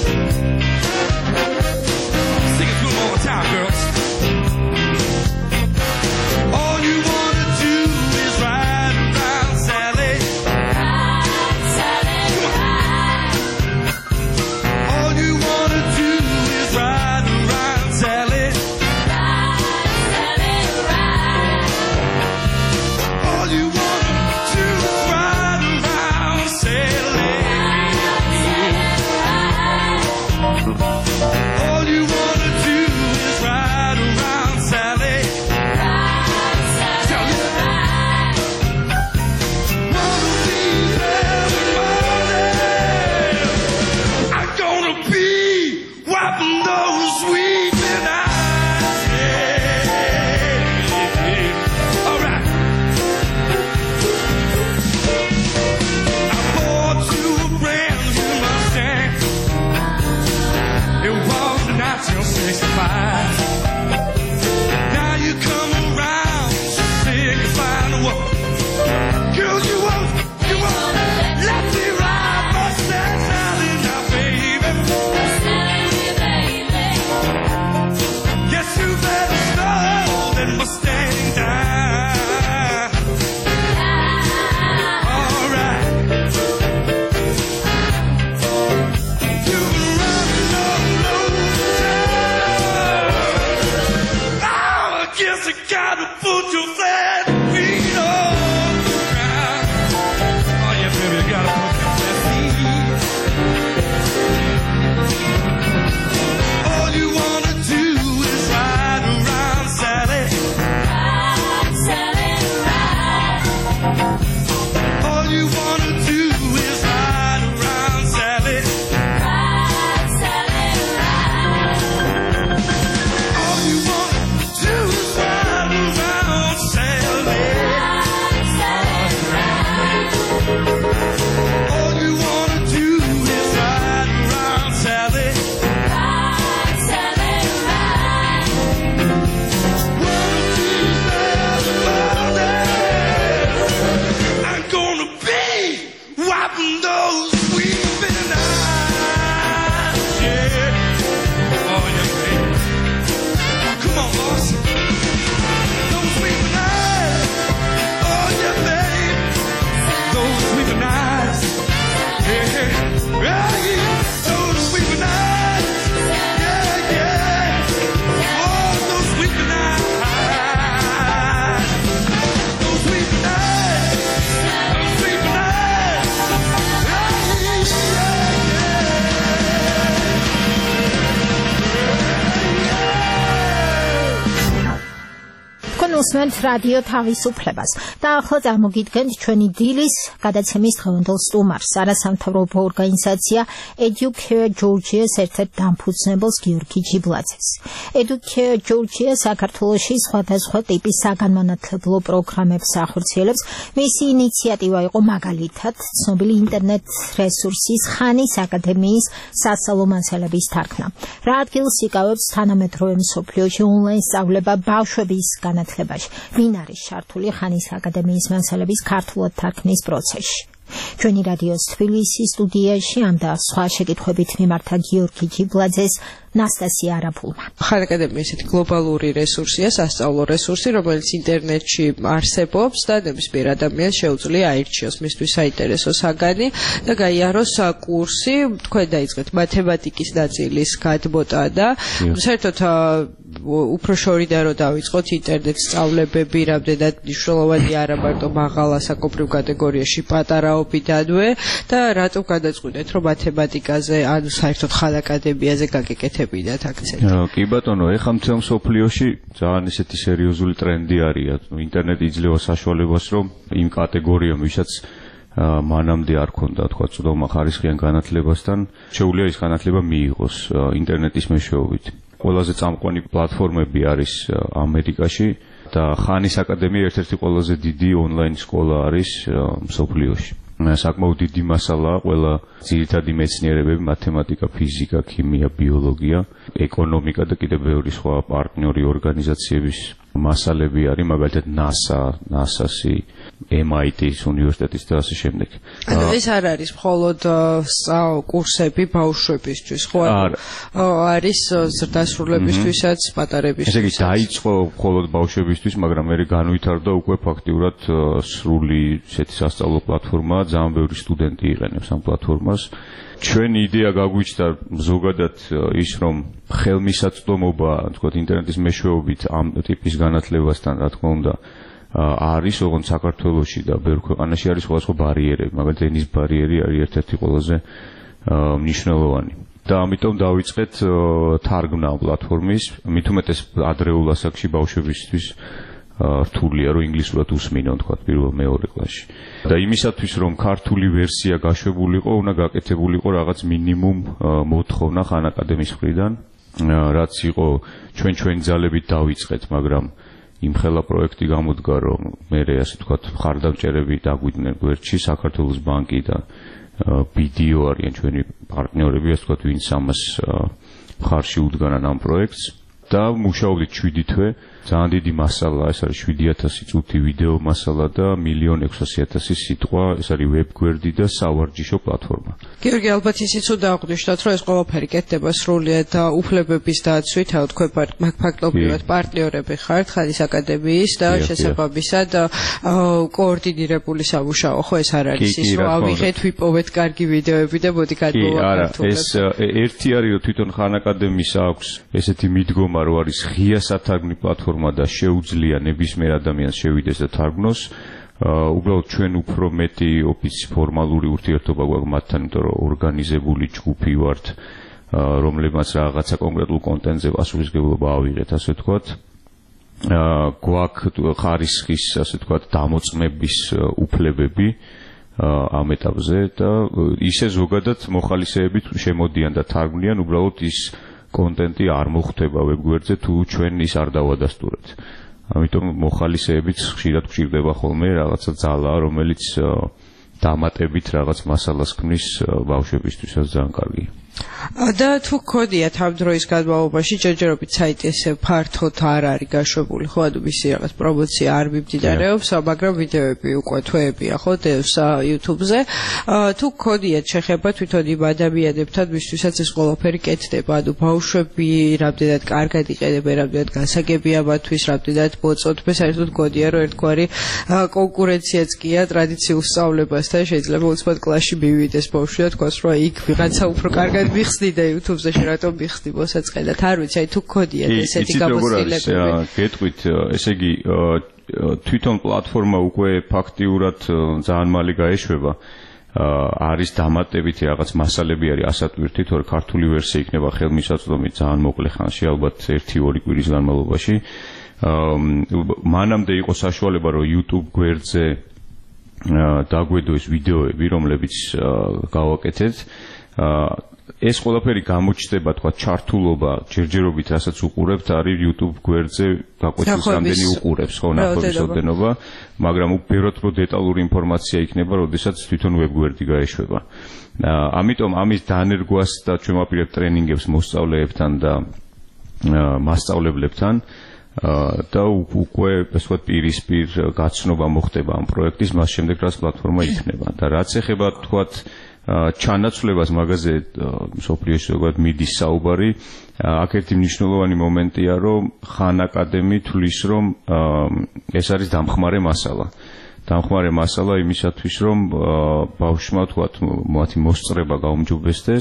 Sing it to them all the time, girls. All you wanna do is ride around, Sally. Ride, Sally, ride. All you wanna do is ride around, Sally. Ride, Sally, ride. All you wanna do is ride. Sally. გისმენთ რადიო თავისუფლებას და ახლა წარმოგიდგენთ ჩვენი დილის გადაცემის დღევანდელ სტუმარს, არასამთავრობო ორგანიზაცია Educare Georgia-ს ერთ-ერთ დამფუძნებელს გიორგი ჯიბლაძეს. Educare Georgia საქართველოში სხვადასხვა ტიპის საგანმანათლებლო პროგრამებს ახორციელებს. მისი ინიციატივა იყო მაგალითად ცნობილი ინტერნეტ რესურსის ხანის აკადემიის სასწავლო მასალების თარგმნა. რა ადგილს იკავებს თანამედროვე მსოფლიოში ონლაინ სწავლება ბავშვების განათლებაში. ვინ არის ჩართული ხანის აკადემიის მასალების ქართულად თარგმნის პროცესში? ჩვენი რადიოს თბილისის სტუდიაში ამ და სხვა შეკითხვებით მიმართა გიორგი ჯიბლაძეს ნასტასია არაფულმა. ხან აკადემია ესეთი გლობალური რესურსია, სასწავლო რესურსი, რომელიც ინტერნეტში არსებობს და ნებისმიერ ადამიანს შეუძლია აირჩიოს მისთვის საინტერესო საგანი და გაიაროს კურსი. თქვენ დაიწყეთ მათემატიკის ნაწილის გადმოტა და საერთოდ უფრო შორიდან რომ დავიწყოთ ინტერნეტ სწავლებები, რამდენად მნიშვნელოვანი არა მარტო მაღალა საკუთრივ კატეგორიაში პატარაობიდანვე და რატომ გადაწყვიტეთ რომ მათემატიკაზე ანუ საერთოდ ხან აკადემიაზე გაგეკეთებინათ აქცენტი? კი ბატონო, ეხლა მთელ მსოფლიოში ძალიან ისეთი სერიოზული ტრენდი არის, ინტერნეტი იძლევა საშუალებას რომ იმ კატეგორიამ, ვისაც მანამდე არ ქონდა თქვა წვდომა ხარისხიან განათლებასთან, შეუძლია ის განათლება მიიღოს ინტერნეტის მეშვეობით. ყველაზე წამყვანი პლატფორმები არის ამერიკაში და ხანის აკადემია ერთ-ერთი ყველაზე დიდი ონლაინ სკოლა არის მსოფლიოში. საკმაოდ დიდი მასალაა ყველა ძირითადი მეცნიერებები, მათემატიკა, ფიზიკა, ქიმია, ბიოლოგია, ეკონომიკა და კიდევ ბევრი სხვა პარტნიორი ორგანიზაციების მასალები არის, მაგალითად NASA-ს, MIT-ის უნივერსიტეტის და ასე შემდეგ. ანუ ეს არ არის მხოლოდ კურსები ბავშვებისთვის, ხო? არის ზრდასრულებისთვისაც, პატარებისთვის. ესე იგი, დაიწყო მხოლოდ ბავშვებისთვის, მაგრამ მე განვითარდა უკვე ფაქტიურად სრული ესეთი სასწავლო პლატფორმა, ძალიან ბევრი სტუდენტი იყენებს ამ პლატფორმას. ჩვენი იდეა გაგვიჩნდა ზოგადად ის, რომ ხელმისაწვდომობა, თქო, ინტერნეტის მეშვეობით ამ ტიპის განათლებასთან, რა თქმა უნდა, არის ოღონდ საქართველოში და ბევრ ქვეყანაში არის სხვადასხვა ბარიერები, მაგალითად ენის ბარიერი არის ერთ-ერთი ყველაზე მნიშვნელოვანი. და ამიტომ დავიწყეთ თარგმნა პლატფორმის, მით უმეტეს ადრეულ ასაკში ბავშვებისთვის რთულია რომ ინგლისურად უსმინონ თქვა პირველ-მეორე კლასში. და იმისათვის რომ ქართული ვერსია გაშვებულიყო, უნდა გაკეთებულიყო რაღაც მინიმუმ მოთხოვნა ხან აკადემიის მხრიდან, რაც იყო ჩვენი ძალებით დავიწყეთ, მაგრამ იმხელა პროექტი გამოდგა, რომ მე ასე თქვა ხარდამჭერები დაგვიდნენ გვერდში, საქართველოს ბანკი და BDO არიან ჩვენი პარტნიორები, ასე თქვა, ვინც ამას მხარში უდგანან ამ პროექტს და მუშაობდით 7 თვე. ძალიან დიდი მასალა, ეს არის 7000 წუთი ვიდეო მასალა და 1.600.000 სიტყვა, ეს არის ვებ გვერდი და სავარჯიშო პლატფორმა. გიორგი, ალბათ ისიც უნდა აღვნიშნოთ, რომ ეს ყველაფერი კეთდება სრულიად უფლებების დაცვით, თქვენ ფაქტობრივად პარტნიორები ხართ ხანის აკადემიის და შესაბამისად კოორდინირებული სამუშაო, ხო ეს არ არის ის, რომ ავიღეთ, ვიპოვეთ კარგი ვიდეოები და მოდი გადმოვაკეთოთ. ეს ერთი არის, რომ თვითონ ხან აკადემიის აქვს ესეთი მიდგომა, რომ არის ღია სათარგმნი პლატფორმა და შეუძლია ნებისმიერ ადამიანს შევიდეს და თარგმნოს. უბრალოდ ჩვენ უფრო მეტი ფორმალური ურთიერთობა გვაქვს მათთან, იმიტომ რომ ორგანიზებული ჯგუფი ვართ, რომლებმაც რაღაცა კონკრეტულ კონტენტზე პასუხისმგებლობა ავიღეთ, ასე ვთქვათ. გვაქვს ხარისხის, ასე ვთქვათ, დამოწმების უფლებები ამ ეტაპზე და ისე ზოგადად მოხალისეებით შემოდიან და თარგმნიან, უბრალოდ ის კონტენტი არ მოხვდება ვებგვერდზე თუ ჩვენ ის არ დავადასტურებთ. ამიტომ მოხალისეებით ხშირად გვჭირდება ხოლმე რაღაცა ძალა, რომელიც დამატებით რაღაც მასალას ქმნის ბავშვებისთვისაც ძალიან კარგია. და თუ გქონიათ ამ დროის განმავლობაში ჯერჯერობით საიტი ესე ფართოდ არ არის გაშვებული, ხო, ანუ მისი რაღაც პრომოცია არ მიმდინარეობს, მაგრამ ვიდეოები უკვე თვეებია, ხო, დევს YouTube-ზე. თუ გქონიათ შეხება თვითონ იმ ადამიანებთან, ვისთვისაც ეს ყველაფერი კეთდება, ანუ ბავშვები რამდენად კარგად იყენებენ, რამდენად გასაგებია მათთვის, რამდენად მოწონთ, მე საერთოდ გქონია, რომ ერთგვარი კონკურენციაც კია ტრადიციულ სწავლებასთან, შეიძლება უცბად კლასში მივიდეს ბავშვი და თქვას, რომ იქ ვიღაცა უფრო კარგად მიხსნი და YouTube-ზე შერატომ მიხსნი მოსაწყენად. არ ვიცი, აი თუ გქონიათ ესეთი გამოცდილებები. გეტყვით, ესე იგი თვითონ პლატფორმა უკვე ფაქტიურად ძალიან მალე გაეშვება. არის დამატებითი რაღაც მასალები არის ასატვირთი, თორე ქართული ვერსია იქნება ხელმისაწვდომი ძალიან მოკლე ხანში, ალბათ 1-2 კვირის განმავლობაში. მანამდე იყო საშუალება რომ YouTube გვერდზე დაგვედოს ვიდეოები, რომლებიც გავაკეთეთ. ეს ყველაფერი გამოჩნდება, თქვა, ჩართულობა, ჯერჯერობით, რასაც უყურებთ, არის YouTube გვერდზე გაკვეთილს რამდენი უყურებს, ხო, ნახევრის ოდენობა, მაგრამ უბრალოდ უფრო დეტალური ინფორმაცია იქნება, როდესაც თვითონ ვებგვერდი გაეშვება. ამიტომ ამის დანერგვას და ჩვენ ვაპირებთ ტრენინგებს მოსწავლეებთან და მასწავლებლებთან და უკვე ასე ვთქვათ პირისპირ გაცნობა მოხდება ამ პროექტის, მას შემდეგ რაც პლატფორმა იქნება. და რაც ეხება თქვათ ჩანაცვლებას მაგაზე სოფლიოში ზოგადად მიდის საუბარი, აქ ერთი მნიშვნელოვანი მომენტია, რომ ხან აკადემი თვლის, რომ ეს არის დამხმარე მასალა. დამხმარე მასალა იმისათვის, რომ ბავშვმა თქვათ მათი მოსწრება გაუმჯობესდეს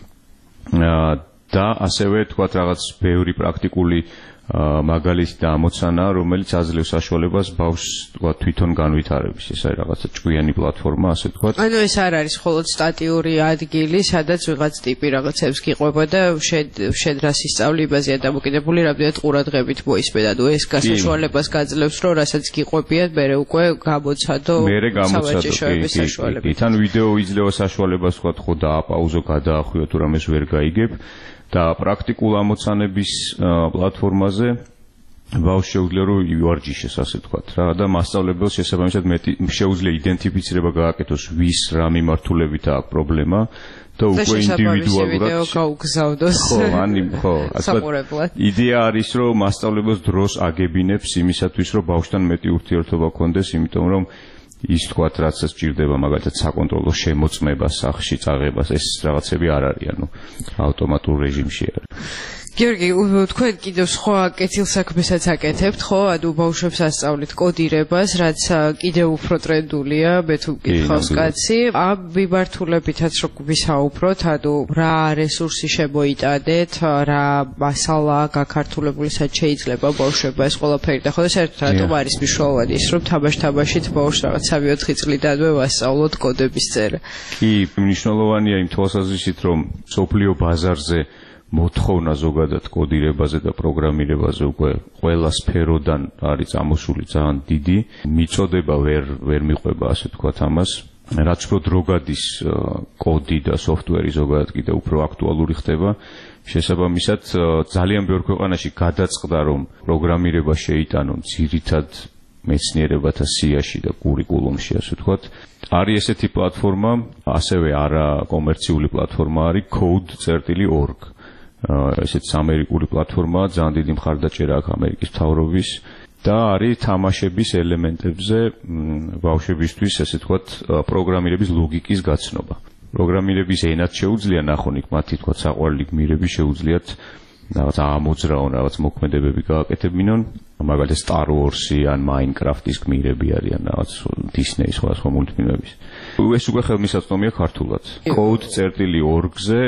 და ასევე თქვათ რაღაც ბევრი პრაქტიკული მაგალითი და ამოცანა, რომელიც აძლევს საშუალებას ბავშვს თქვათ თვითონ განვითარების. ეს არის რაღაცა ჭკვიანი პლატფორმა, ასე თქვათ. ანუ ეს არ არის მხოლოდ სტატიური ადგილი, სადაც ვიღაც ტიპი რაღაცებს გიყვება და შედრას ისწავლიბაზეა დამოკიდებული, რამდენად ყურადღებით მოისმენთ. ანუ ეს გასაშუალებას გაძლევს, რომ რასაც გიყვებიათ, მერე უკვე გამოცადო სავაჭიშოების საშუალებით. თან ვიდეო იძლევა საშუალებას თქვათ, ხო დააპაუზო, გადაახვიო, თუ რამეს ვერ გაიგებ. და პრაქტიკულ ამოცანების პლატფორმაზე ბავშვს შეუძლია რომ ივარჯიშეს, ასე ვთქვათ რა, და მასწავლებელს შესაბამისად მეტი შეუძლია იდენტიფიცირება გააკეთოს, ვის რა მიმართულებით აქვს პრობლემა და უკვე ინდივიდუალურად გაუგზავნოს. ხო, ასეთ იდეა არის რომ მასწავლებელს დროს აგებინებს იმისათვის რომ ბავშვთან მეტი ურთიერთობა გქონდეს, იმიტომ რომ ის თქვათ რაც სჭირდება მაგალითად საკონტროლო შემოწმება სახში წაღებას, ეს რაღაცები არ არის, ანუ ავტომატურ რეჟიმში არის. გიორგი, თქვენ კიდევ სხვა კეთილსაქმესაც აკეთებთ, ხო? ანუ ბავშვებს ასწავლით კოდირებას, რაც კიდევ უფრო ტრენდულია, მე თუ გითხავს კაცი. ამ მიმართულებითაც რო ვისაუბროთ, ანუ რა რესურსი შემოიტანეთ, რა მასალა გაქართულებული, სად შეიძლება ბავშვებმა ეს ყველაფერი და ხო საერთოდ რატომ არის მნიშვნელოვანი ის, რომ თამაშით ბავშვს რაღაც 3-4 წლიდანვე ვასწავლოთ კოდების წერა. კი, მნიშვნელოვანია იმ თვალსაზრისით, რომ სოფლიო ბაზარზე მოთხოვნა ზოგადად კოდირებაზე და პროგრამირებაზე უკვე ყველა სფეროდან არის წამოსული ძალიან დიდი. მიწოდება ვერ მიყვება, ასე ვთქვათ ამას. რაც უფრო დრო გადის კოდი და სოფტვერი ზოგადად კიდევ უფრო აქტუალური ხდება. შესაბამისად ძალიან ბევრ ქვეყანაში გადაწყდა, რომ პროგრამირება შეიტანონ ძირითად მეცნიერებათა სიაში და კურიკულუმში, ასე ვთქვათ. არის ესეთი პლატფორმა, ასევე არა კომერციული პლატფორმა არის code.org. ესეც ამერიკული პლატფორმაა, ძალიან დიდი მხარდაჭერა აქვს ამერიკის მთავრობის და არის თამაშების ელემენტებზე ბავშვებისთვის, ესე ვთქვათ, პროგრამირების ლოგიკის გაცნობა. პროგრამირების ენად შეუძლია ნახონ იქ მათი ვთქვათ საყვარელი გმირები, შეუძლიათ რაღაც ამოძრაონ, რაღაც მოქმედებები გააკეთებინონ, მაგალითად Star Wars-ი ან Minecraft-ის გმირები არიან, რაღაც Disney-ის სხვა მულტფილმების. ეს უკვე ხელმისაწვდომია ქართულად. code.org-ზე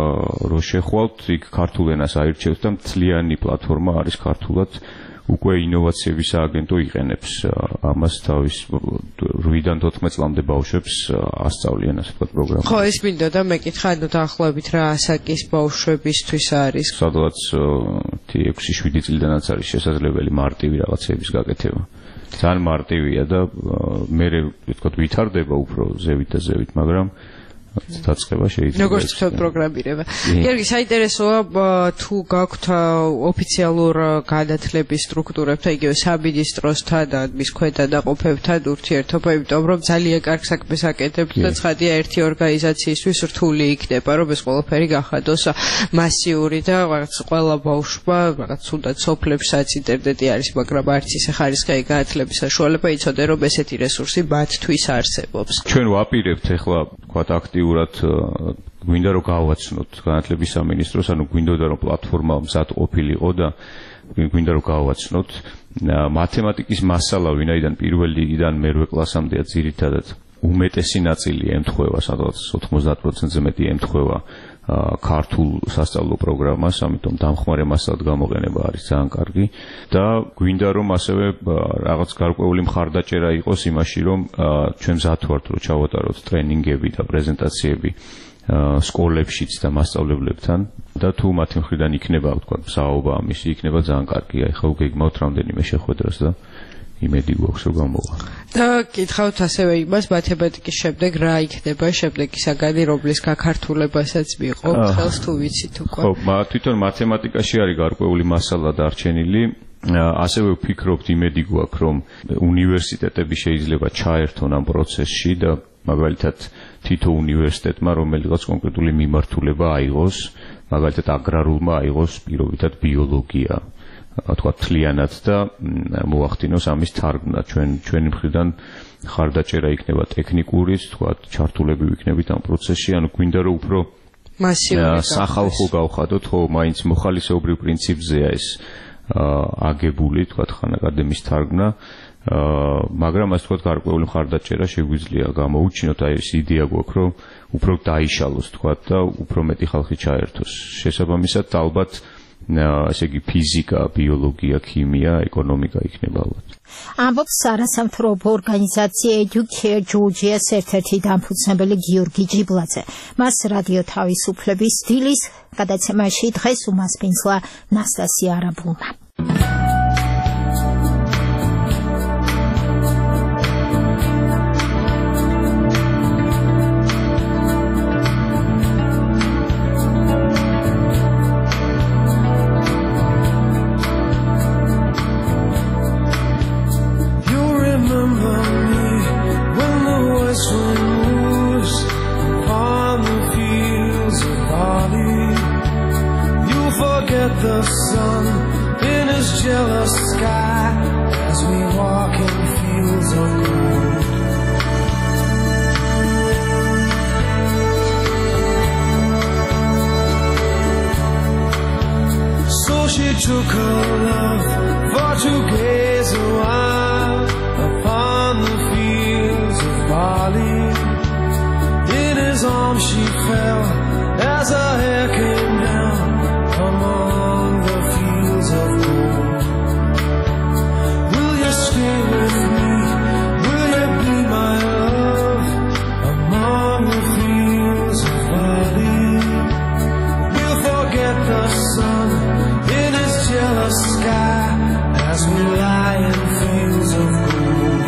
რო შეხვალთ, იქ ქართულ ენას აირჩევთ და მთლიანი პლატფორმა არის ქართულად. უკვე ინოვაციების სააგენტო იყენებს ამას თავის 8-დან 14 წლამდე ბავშვებს ასწავლიან, ასე ვთქვათ, პროგრამა. ხო, ეს მინდოდა მეკითხა, ანუ დაახლოებით რა ასაკის ბავშვებისთვის არის? სადღაც 6-7 წლიდანაც არის შესაძლებელი მარტივი რაღაცების გაკეთება. ძალიან მარტივია და მე ვთქვათ ვითარდება უფრო ზევით და ზევით, მაგრამ დაწყება შეიძლება. როგორც ვთქვათ, პროგრამირება. გიორგი, საინტერესოა თუ გაქვთ ოფიციალურ განათლების სტრუქტურებთან, იგივე სამინისტროსთან და მის ქვედანაყოფებთან ურთიერთობა, იმიტომ რომ ძალიან კარგ საქმეს აკეთებთ და ცხადია ერთი ორგანიზაციისთვის რთული იქნება, რომ ეს ყველაფერი გახადოს მასიური და რაღაც ყველა ბავშვმა რაღაც თუნდაც სოფლებსაც ინტერნეტი არის, მაგრამ არც ისე ხარისხიანი განათლების საშუალება იცოდე, რომ ესეთი რესურსი მათთვის არსებობს. ჩვენ ვაპირებთ ახლა ვთქვათ აქტიურად გვინდა რომ გავაცნოთ განათლების სამინისტროს, ანუ გვინდოდა რომ პლატფორმა მზად ყოფილიყო და გვინდა რომ გავაცნოთ მათემატიკის მასალა, ვინაიდან პირველ რიგიდან მერვე კლასამდეა ძირითადად უმეტესი ნაწილი ემთხვევა, სადღაც 90%-ზე მეტი ემთხვევა ქართულ სასწავლო პროგრამას, ამიტომ დამხმარე მასალად გამოყენება არის ძალიან კარგი და გვინდა რომ ასევე რაღაც გარკვეული მხარდაჭერა იყოს იმაში, რომ ჩვენ მზად ვართ რომ ჩავატაროთ ტრენინგები და პრეზენტაციები სკოლებშიც და მასწავლებლებთან და თუ მათი მხრიდან იქნება თქვა საუბარი ამისი იქნება ძალიან კარგი. აი ხო გეგმავთ რამდენიმე შეხვედრას და იმედი გვაქვს რომ გამოვა. და გითხავთ ასევე იმას მათემატიკის შემდეგ რა იქნება შემდეგი საგანი რომლის გაქართულებასაც მიიღოთ ხელს თუ ვიცით უკვე. ხო, თვითონ მათემატიკაში არის გარკვეული მასალა დარჩენილი. ასევე ვფიქრობთ იმედი გვაქვს რომ უნივერსიტეტები შეიძლება ჩაერთონ ამ პროცესში და მაგალითად თითო უნივერსიტეტმა რომელიღაც კონკრეტული მიმართულება აიღოს, მაგალითად აგრარულმა აიღოს პირობითად ბიოლოგია, თქვა თლიანად და მოახდინოს ამის თარგმნა. ჩვენი მხრიდან ხარდაჭერა იქნება ტექნიკურიც, თქვა ჩართულები ვიქნებით ამ პროცესში, ანუ გვინდა რომ უფრო სახალხო გავხადოთ, ხო, მაინც მოხალისეობრივ პრინციპზეა ეს აგებული, თქვა ხანაკადემის თარგმნა, მაგრამ ასე თქვა გარკვეული მხარდაჭერა შეგვიძლია გამოუჩინოთ, აი ეს იდეა გვაქვს, რომ უფრო დაიშალოს, თქვა და უფრო მეტი ხალხი ჩაერთოს. შესაბამისად, ალბათ ესე იგი ფიზიკა, ბიოლოგია, ქიმია, ეკონომიკა იქნება ალბათ. ამბობს არასამთავრობო ორგანიზაცია Educare Georgia-ს ერთ-ერთი დამფუძნებელი გიორგი ჯიბლაძე. მას რადიო თავისუფლების დილის გადაცემაში დღეს უმასპინძლა ნასტასია არაბულმა. The sun in his jealous sky as we walk in fields of gold. So she took her love for to gaze a while upon the fields of barley. In his arms she fell as her hair came down among the fields of gold. Will you stay with me? Will you be my love among the fields of barley? We'll forget the sun in his jealous sky as we lie in fields of gold.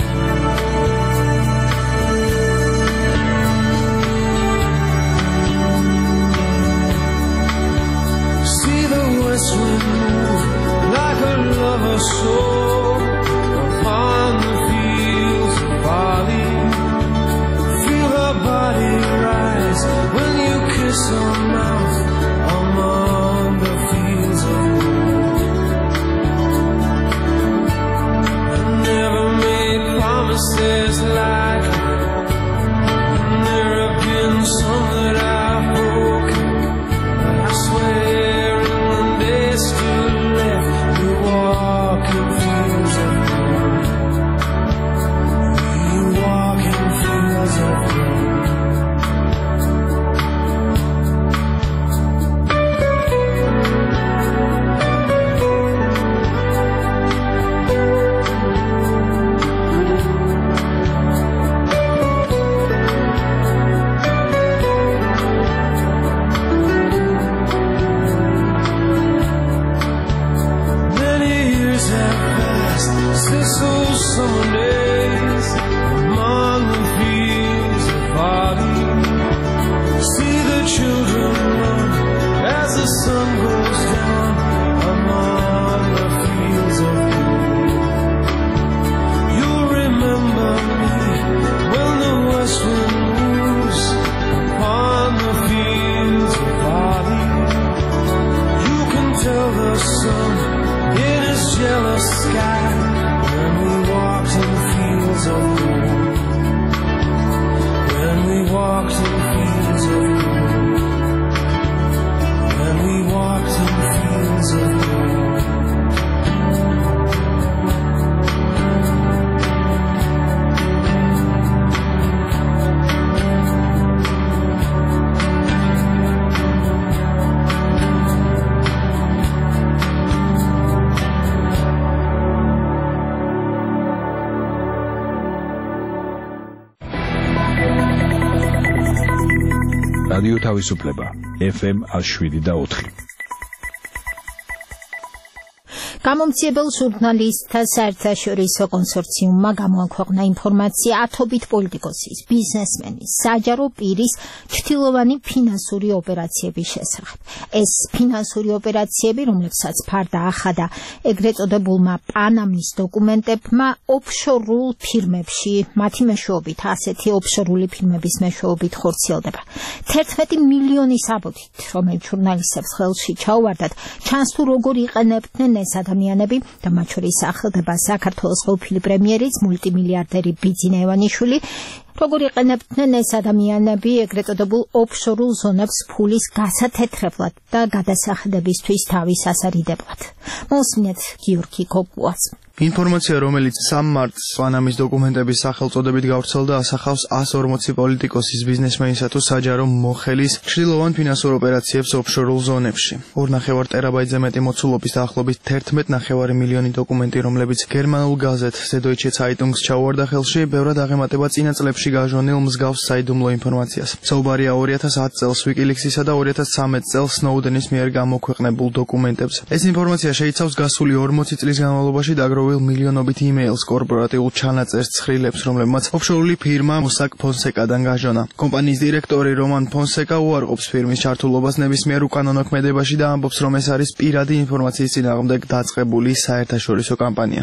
რადიო თავისუფლება FM 107.4. გამომცემელ ჟურნალისტთა საერთაშორისო კონსორციუმმა გამოაქვეყნა ინფორმაცია ათობით პოლიტიკოსის, ბიზნესმენის, საჯარო პირის ჩრდილოვანი ფინანსური ოპერაციების შესახებ. ეს ფინანსური ოპერაციები, რომლებსაც ფარდა ახადა ეგრეთ წოდებულმა პანამის დოკუმენტებმა, ოფშორულ ფირმებში, მათი მეშვეობით, ასეთი ოფშორული ფირმების მეშვეობით ხორციელდება. 11 მილიონის აბოდით, რომელიც ჟურნალისტებს ხელში ჩაუვარდათ, ჩანს თუ როგორ იყენებდნენ ეს ადამიანები და მათ შორის ახალდება საქართველოს ყოფილი პრემიერიც მულტიმილიარდერი ბიძინა ივანიშვილი, როგორ იყენებდნენ ეს ადამიანები ეგრეთ წოდებულ ოფშორულ ზონებს ფულის გასათეთრებლად და გადასახადებისთვის თავის ასარიდებლად. მოსმინეთ გიორგი კოპუას. ინფორმაცია, რომელიც 3 მარტს პანამის დოკუმენტების სახელწოდებით გავრცელდა, ასახავს 140 პოლიტიკოსის, ბიზნესმენისა თუ საჯარო მოხელის ჩრდილოვან ფინანსურ ოპერაციებს ოფშორულ ზონებში. 2.5 ტერაბაიტზე მეტი მოცულობის დაახლოებით 11.5 მილიონი დოკუმენტი, რომლებიც გერმანულ გაზეთ Süddeutsche Zeitungs ჩაუვარდა ხელში, ბევრად აღემატება წინა წლებში გაჟონილ მსგავს საიდუმლო ინფორმაციას. საუბარია 2010 წელს WikiLeaks-ისა და 2013 წელს Snowden-ის მიერ გამოქვეყნებულ დოკუმენტებზე. ეს ინფორმაცია შეიცავს გასული 40 წლის განმავლობაში დაგროვილ მილიონობით იმეილს, კორპორატიულ ჩანაწერს, ცხრილებს, რომლებმაც ოფშორული ფირმა Mossack Fonseca-დან გაჟონა. კომპანიის დირექტორი რომან ფონსეკა უარყოფს ფირმის ჩართულობას ნებისმიერ უკანონო ქმედებაში და ამბობს, რომ ეს არის პირადი ინფორმაციის წინააღმდეგ დაწყებული საერთაშორისო კამპანია.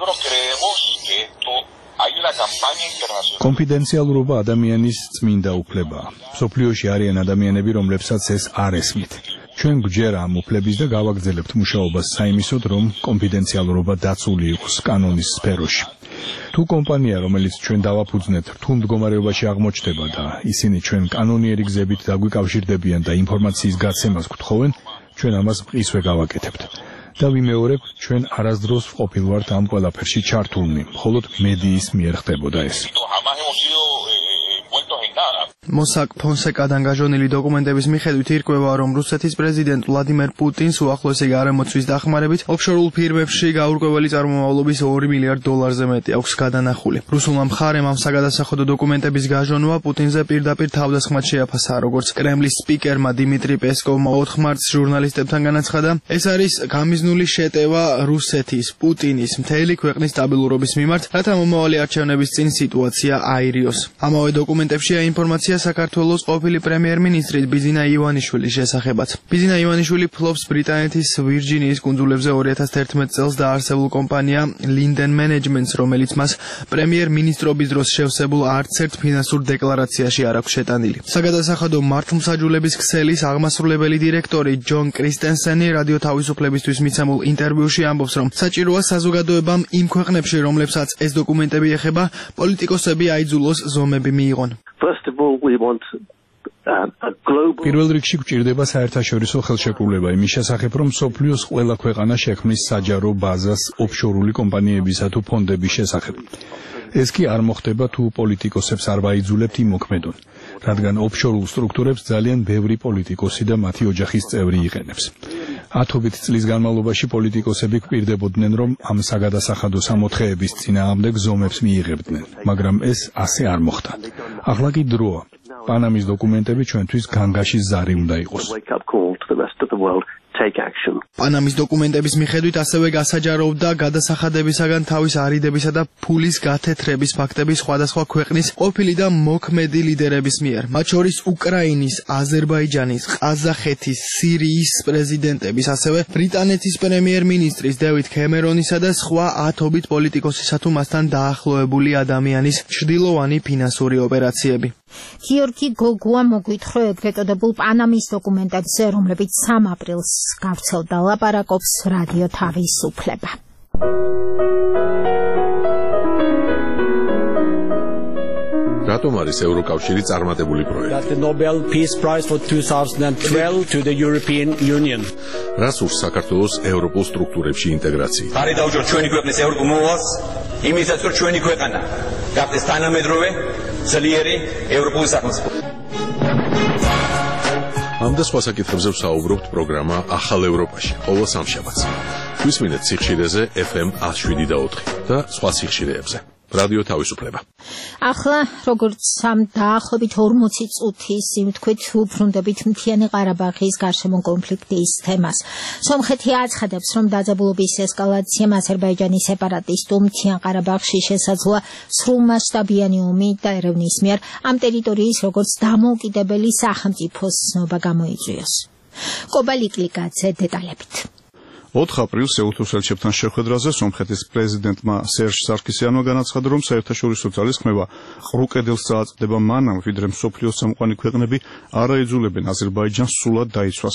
კონფიდენციალურობა ადამიანის წმინდა უფლებაა. მსოფლიოში არიან ადამიანები, რომლებსაც ეს არ ესმით. ჩვენ გვჯერა ამ უფლების და გავაგრძელებთ მუშაობას საიმისოდ, რომ კონფიდენციალურობა დაცული იყოს კანონის სფეროში. თუ კომპანია, რომელიც ჩვენ დავაფუძნეთ, რთულ მდგომარეობაში აღმოჩნდება და ისინი ჩვენ კანონიერი გზებით დაგვიკავშირდებიან და ინფორმაციის გაცემას გთხოვენ, ჩვენ ამას მყისვე გავაკეთებთ. და ვიმეორებ, ჩვენ არასდროს ვყოფილვართ ამ ყველაფერში ჩართულნი, მხოლოდ მედიის მიერ ხდებოდა ეს. Mossack Fonseca-დან გაჟონილი დოკუმენტების მიხედვით ირკვევა, რომ რუსეთის პრეზიდენტ ვლადიმერ პუტინს უახლოესი გარემოცვის დახმარებით ოფშორულ ფირმებში გაურკვეველი წარმომავლობის 2 მილიარდ დოლარზე მეტი აქვს გადანახული. რუსულმა მხარემ ამ საგადასახადო დოკუმენტების გაჟონვა პუტინზე პირდაპირ თავდასხმად შეაფასა, როგორც კრემლის სპიკერმა დიმიტრი პესკოვმა 4 მარტს ჟურნალისტებთან განაცხადა. ეს არის გამიზნული შეტევა რუსეთის, პუტინის, მთელი ქვეყნის სტაბილურობის მიმართ, რათა მომავალი არჩევნების წინ სიტუაცია აირიოს. ამავე დოკუმენტებშია ინფორმაცია საქართველოს ყოფილი პრემიერ-მინისტრის ბიძინა ივანიშვილის შესახებაც. ბიძინა ივანიშვილი ფლობს ბრიტანეთის ვირჯინიის კუნძულებზე 2011 წელს დაარსებულ კომპანია Linden Management-ს, რომელიც მას პრემიერ-მინისტრობის დროს შევსებულ არცერთ ფინანსურ დეკლარაციაში არ აქვს შეტანილი. საგადასახადო მართლმსაჯულების ქსელის აღმასრულებელი დირექტორი ჯონ კრისტენსენი რადიო თავისუფლებისთვის მიცემულ ინტერვიუში ამბობს, რომ საჭიროა საზოგადოებამ იმ ქვეყნებში, რომლებსაც ეს დოკუმენტები ეხება, პოლიტიკოსები აიძულოს ზომები მიიღონ. პირველ რიგში გვჭირდება საერთაშორისო ხელშეკრულება იმის შესახებ, რომ მსოფლიოს ყველა ქვეყანა შექმნის საჯარო ბაზას ოფშორული კომპანიებისა თუ ფონდების შესახებ. ეს კი არ მოხდება თუ პოლიტიკოსებს არ ვაიძულებთ იმოქმედონ, რადგან ოფშორულ სტრუქტურებს ძალიან ბევრი პოლიტიკოსი და მათი ოჯახის წევრი იყენებს. ათობით წლის განმავლობაში პოლიტიკოსები გვპირდებოდნენ, რომ ამ საგადასახადო სამოთხეების წინააღმდეგ ზომებს მიიღებდნენ, მაგრამ ეს ასე არ მოხდა. ახლა კი დროა. პანამის დოკუმენტები ჩვენთვის განგაშის ზარი უნდა იყოს. პანამის დოკუმენტების მიხედვით ასევე გასაჯაროვდა გადასახადებისაგან თავის არიდებისა და ფულის გათეთრების ფაქტები სხვადასხვა ქვეყნის ყოფილი და მოქმედი ლიდერების მიერ, მათ შორის უკრაინის, აზერბაიჯანის, ყაზახეთის, სირიის პრეზიდენტების, ასევე ბრიტანეთის პრემიერ-მინისტრის დევიდ კემერონისა და სხვა ათობით პოლიტიკოსისა თუ მასთან დაახლოებული ადამიანის ჩრდილოვანი ფინანსური ოპერაციები. გიორგი გოგუა მოგვითხრა ეგრეთ წოდებულ პანამის დოკუმენტებზე, რომლებიც 3 აპრილს გავრცელდა, ლაპარაკობს რადიო თავისუფლება. რატომ არის ევროკავშირი წარმატებული პროექტი? The Nobel Peace Prize for 2012 to the European Union. რას ურს საქართველოს ევროპულ სტრუქტურებში ინტეგრაცია? არის დაუჯეროთ ჩვენი ქვეყნის ევროპულ მოვალს, იმისაც რომ ჩვენი ქვეყანა გახდეს თანამედროვე ძლიერი ევროპული სახელმწიფო. ამ და სხვა საკითხებზე ვსაუბრობთ პროგრამა ახალ ევროპაში, ყოველ სამშაბათს. გვისმინეთ სიხშირეზე FM 107.4 და სხვა სიხშირეებზე. რადიო თავისუფლება. ახლა როგორც ამ დაახლოებით 40 წუთის სიმთქვით უბრუნდებით მთიანი ყარაბაღის გარშემო კონფლიქტის თემას. სომხეთი აცხადებს, რომ დაძაბულობის ესკალაციამ აზერბაიჯანის სეპარატისტულ მთიან ყარაბაღში შესაძლოა სრულმასშტაბიანი ომი და ერევნის მიერ ამ ტერიტორიის როგორც დამოუკიდებელი სახელმწიფოს ცნობა გამოიწვიოს. კობალიკლიკაძე დეტალებით. 4 აპრილს ეუთოს ელჩებთან შეხვედრაზე სომხეთის პრეზიდენტმა სერჟ სარკისიანმა განაცხადა, რომ საერთაშორისო ძალისხმევა ყრუ კედელს წააწყდება მანამ, ვიდრე მსოფლიოს წამყვანი ქვეყნები არ აიძულებენ აზერბაიჯანს სრულად დაიცვას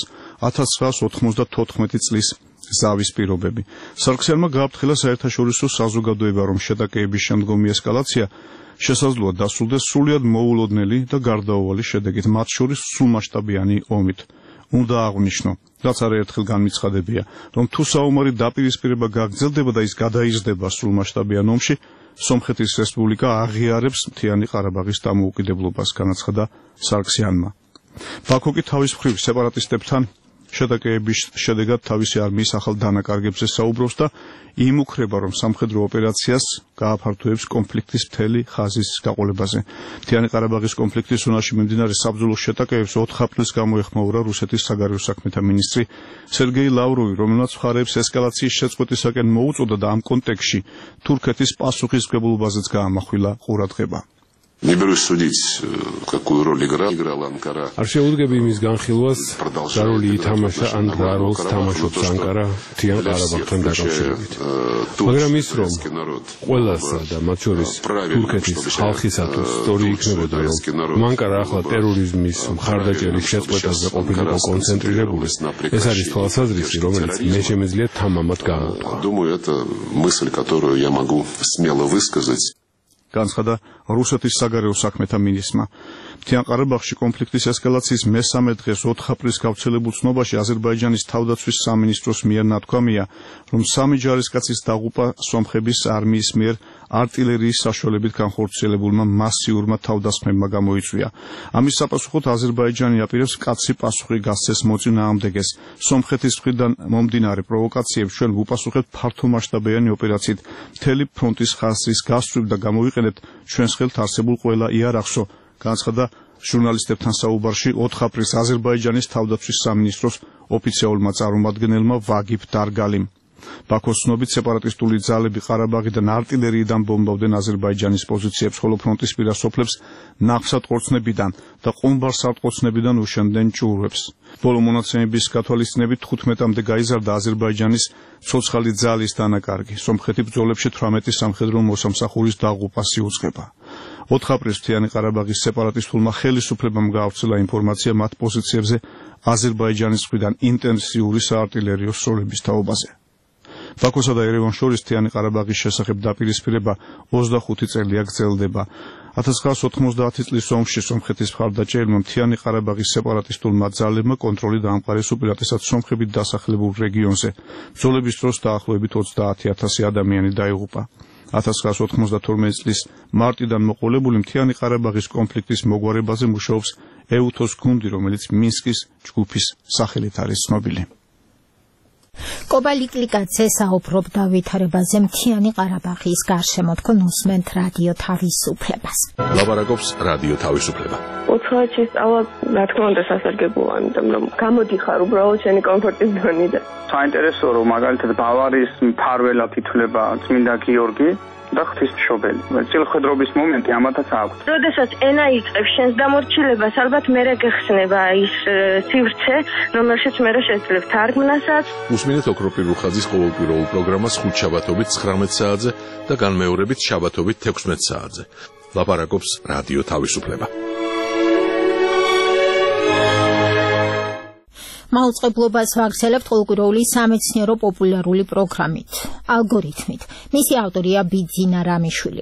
1994 წლის ზავის პირობები. სარკისიანმა გააფრთხილა საერთაშორისო საზოგადოება, რომ შეტაკების შემდგომი ესკალაცია შესაძლოა დასრულდეს სრულიად მოულოდნელი და გარდაუვალი შედეგით, მათ შორის სრულმასშტაბიანი ომით. უნდა აღნიშნო, რაც არაერთხელ განმიცხადებია, რომ თუ საომარი დაპირისპირება გაგრძელდება და ის გადაიზრდება სრულმასშტაბიან ომში, სომხეთის რესპუბლიკა აღიარებს მთიანი ყარაბაღის დამოუკიდებლობას, განაცხადა სარკისიანმა. ბაქო კი თავის მხრივ სეპარატისტებთან შეტაკების შედეგად თავისი არმიის ახალ დანაკარგებზე საუბრობს და იმუქრება, რომ სამხედრო ოპერაციას გააფართოებს კონფლიქტის მთელი ხაზის გაყოლებაზე. მთიანი ყარაბაღის კონფლიქტის ზონაში მიმდინარე საბრძოლო შეტაკებებს 4 აპრილს გამოეხმაურა რუსეთის საგარეო საქმეთა მინისტრი სერგეი ლავროვი, რომელმაც მხარეებს ესკალაციის შეწყვეტისაკენ მოუწოდა და ამ კონტექსტში თურქეთის პასუხისმგებლობაზეც გაამახვილა ყურადღება. Не берусь судить, какую роль играла Анкара. არ შეუდგები იმის განხილვას, რა როლი ითამაშა ან რა როლს თამაშობს ანკარა მთიან ყარაბაღთან დაკავშირებით. მაგრამ ის რომ ყველასა და მათ შორის თურქეთის ხალხისათვის სწორი იქნებოდა, რომ ანკარა ახლა ტერორიზმის მხარდაჭერის შეწყვეტაზე ყოფილიყო კონცენტრირებული, ეს არის თვალსაზრისი, რომელიც მე შემეძლია თამამად გამოვთქვა. Думаю, это мысль, которую я могу смело высказать. განცხადა რუსეთის საგარეო საქმეთა მინისტრმა. მთიან ყარაბაღში კონფლიქტის ესკალაციის მესამე დღეს 4 აპრილს გავრცელებულ ცნობაში აზერბაიჯანის თავდაცვის სამინისტროს მიერ ნათქვამია, რომ 3 ჯარისკაცის დაღუპა სომხების არმიის მიერ артиллерიის საშუალებით განხორციელებულმა მასიურმა თავდასხმებმა გამოიწვია. ამის საპასუხოდ აზერბაიჯანი აპირებს კაცი პასუხი გასცეს მოწინააღმდეგეს. სომხეთის მხრიდან მომდინარე პროვოკაციებს ჩვენ ვუპასუხებთ ფართომასშტაბიანი ოპერაციით. მთელი ფრონტის ხაზის გასწვრივ და გამოვიყენებთ ჩვენს ხელთ არსებულ ყველა იარაღსო, განაცხადა ჟურნალისტებთან საუბარში 4 აპრილს აზერბაიჯანის თავდაცვის სამინისტროს ოფიციალურმა წარმომადგენელმა ვაგიფ დარგალიმ. ბაქოს ცნობით სეპარატისტული ძალები ყარაბაღიდან артиллериიდან ბომბავდნენ აზერბაიჯანის პოზიციებს, ხოლო ფრონტის პირა სოფლებს ნახსატყორცნებიდან და ყუმბარ-სარტყორცნებიდან უშენდნენ ჭურვებს. ბოლო მონაცემების გათვალისწინებით 15-მდე გაიზარდა აზერბაიჯანის ცოცხალი ძალის დანაკარგი. სომხეთი ბრძოლებში 18 სამხედრო მოსამსახურის დაღუპას იუწყება. 4 აპრილს მთიანი ყარაბაღის სეპარატისტულმა ხელისუფლებამ გაავრცელა ინფორმაცია მათ პოზიციებზე აზერბაიჯანის მხრიდან ინტენსიური საარტილერიო სროლების თაობაზე. ბაქოსა და ერევანს შორის მთიანი ყარაბაღის შესახებ დაპირისპირება 25 წელია გრძელდება. 1990 წლის ომში სომხეთის მხარდაჭერილმა მთიანი ყარაბაღის სეპარატისტულმა ძალებმა კონტროლი დაამყარეს უპირატესად სომხებით დასახლებულ რეგიონზე. ბრძოლების დროს დაახლოებით 30,000 ადამიანი დაიღუპა. 1992 წლის მარტიდან მოყოლებული მთიანი ყარაბაღის კონფლიქტის მოგვარებაზე მუშაობს ეუთოს გუნდი, რომელიც მინსკის ჯგუფის სახელით არის ცნობილი. კობალიკლიკაძე საუბრობდა ვითარებაზე მთიანი ყარაბაღის გარშემო. თქვენ უსმენთ რადიო თავისუფლებას. ლაპარაკობს რადიო თავისუფლება. უცხოეთში სწავლა, რა თქმა უნდა, სასარგებლოა, იმიტომ რომ გამოდიხარ უბრალოდ შენი კომფორტის ზონიდან. საინტერესოა, რომ მაგალითად ბავარიის მფარველად ითვლება წმინდა გიორგი და ღვთისმშობელი. წილხედრობის მომენტი ამათაც აქვს. როდესაც ენა იწყებს შენს დამორჩილებას, ალბათ მერე გეხსნება ის სივრცე, რომელშიც მერე შეძლებ თარგმნასაც. უსმინეთ ოქროპირ რუხაძის ყოველკვირეულ პროგრამას ხუთშაბათობით 19 საათზე და განმეორებით შაბათობით 16 საათზე. ლაპარაკობს რადიო თავისუფლება. მაუწყებლობას ვაგრძელებთ ყოველკვირეული სამეცნიერო პოპულარული პროგრამით, ალგორითმით. მისი ავტორია ბიძინა რამიშვილი.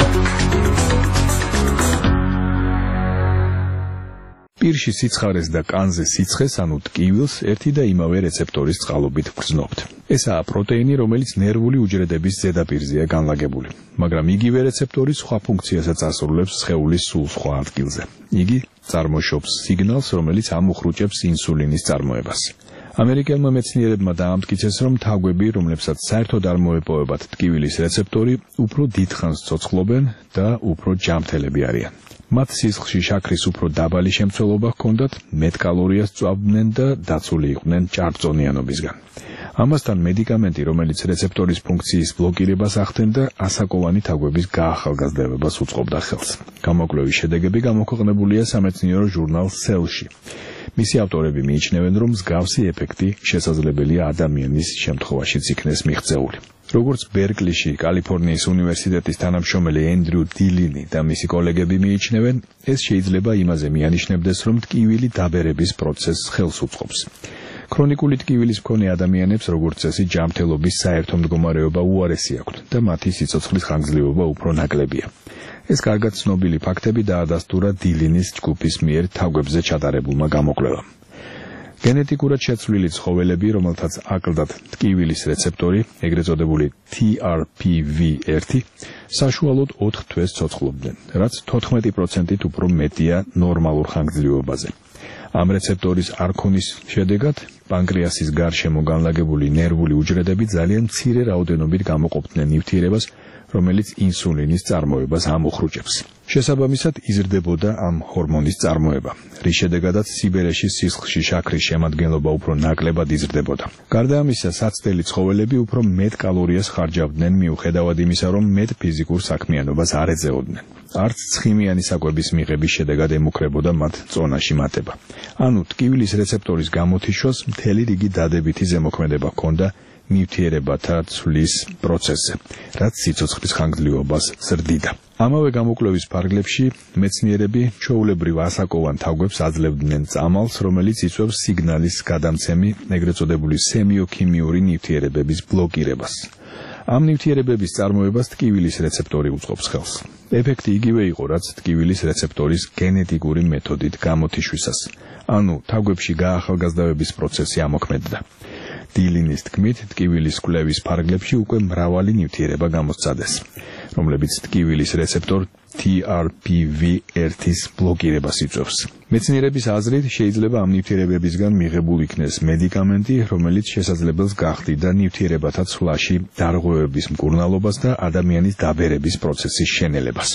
პირში სიცხარეს და კანზე სიცხეს, ანუ ტკივილს, ერთი და იმავე რეცეპტორის წყალობით ვგრძნობთ. ესაა პროტეინი, რომელიც ნერვული უჯრედების ზედაპირზეა განლაგებული, მაგრამ იგივე რეცეპტორი სხვა ფუნქციასაც ასრულებს სხეულის სულ სხვა ადგილზე. იგი წარმოშობს სიგნალს, რომელიც ამოხრუჭებს ინსულინის წარმოებას. ამერიკელმა მეცნიერებმა დაამტკიცეს, რომ თაგვები, რომლებსაც საერთოდ არ მოეპოვებათ ტკივილის რეცეპტორი, უფრო დიდხანს ცოცხლობენ და უფრო ჯანმრთელები არიან. მათ სისხლში შაქრის უფრო დაბალი შემცველობა ჰქონდათ, მეტ კალორიას წვავდნენ და დაცული იყვნენ ჭარბწონიანობისგან. ამასთან მედიკამენტი, რომელიც რეცეპტორის ფუნქციის ბლოკირებას ახდენდა, ასაკოვანი თაგვების გაახალგაზრდებას უწყობდა ხელს. გამოკვლევის შედეგები გამოქვეყნებულია სამეცნიერო ჟურნალ Cell-ში. მისი ავტორები მიიჩნევენ, რომ მსგავსი ეფექტი შესაძლებელია ადამიანის შემთხვევაშიც იქნეს მიღწეული. როგორც ბერკლიში, კალიფორნიის უნივერსიტეტის თანამშრომელი ენდრიუ დილინი და მისი კოლეგები მიიჩნევენ, ეს შეიძლება იმაზე მიანიშნებდეს, რომ ტკივილი დაბერების პროცესს ხელს უწყობს. ქრონიკული ტკივილის მქონე ადამიანებს, როგორც წესი, ჯანმრთელობის საერთო მდგომარეობა უარესი აქვთ და მათი სიცოცხლის ხანგრძლივობა უფრო ნაკლებია. ეს კარგად ცნობილი ფაქტები დაადასტურა დილინის ჯგუფის მიერ თაგვებზე ჩატარებულმა გამოკვლევამ. გენეტიკურად შეცვლილი ცხოველები, რომელთაც აკლდათ ტკივილის რეცეპტორი, ეგრეთ წოდებული TRPV1, საშუალოდ 4 თვეს ცოცხლობდნენ, რაც 14%-ით უფრო მეტია ნორმალურ ხანგრძლივობაზე. ამ რეცეპტორის არ ქონის შედეგად პანკრეასის გარშემო განლაგებული ნერვული უჯრედები ძალიან მცირე რაოდენობით გამოყოფდნენ ნივთიერებას, რომელიც ინსულინის წარმოებას ამოხრუჭებს. შესაბამისად იზრდებოდა ამ ჰორმონის წარმოება, რის შედეგადაც სიბერეში სისხლში შაქრის შემადგენლობა უფრო ნაკლებად იზრდებოდა. გარდა ამისა, საცდელი ცხოველები უფრო მეტ კალორიას ხარჯავდნენ, მიუხედავად იმისა, რომ მეტ ფიზიკურ საქმიანობას არ ეწეოდნენ. არც ცხიმიანი საკვების მიღების შედეგად ემუქრებოდა მათ წონაში მატება. ანუ ტკივილის რეცეპტორის გამოთიშვას მთელი რიგი დადებითი ზემოქმედება ჰქონდა ნივთიერებათა ცვლის პროცესზე, რაც სიცოცხლის ხანგრძლივობას ზრდიდა. ამავე გამოკვლევის ფარგლებში მეცნიერები ჩვეულებრივ ასაკოვან თაგვებს აძლევდნენ წამალს, რომელიც იწვევს სიგნალის გადამცემი, ეგრეთ წოდებული სემიოქიმიური ნივთიერებების ბლოკირებას. ამ ნივთიერებების წარმოებას ტკივილის რეცეპტორი უწყობს ხელს. ეფექტი იგივე იყო, რაც ტკივილის რეცეპტორის გენეტიკური მეთოდით გამოთიშვისას, ანუ თაგვებში გაახალგაზრდების პროცესი ამოქმედდა. დილინის თქმით, ტკივილის კვლევის ფარგლებში უკვე მრავალი ნივთიერება გამოსცადეს, რომლებიც ტკივილის რეცეპტორ TRPV1-ის ბლოკირებას იწვევს. მეცნიერების აზრით, შეიძლება ამ ნივთიერებებისგან მიღებულ იქნეს მედიკამენტი, რომელიც შესაძლებელს გახდიდა ნივთიერებათა ცვლაში დარღვევების მკურნალობას და ადამიანის დაბერების პროცესის შენელებას.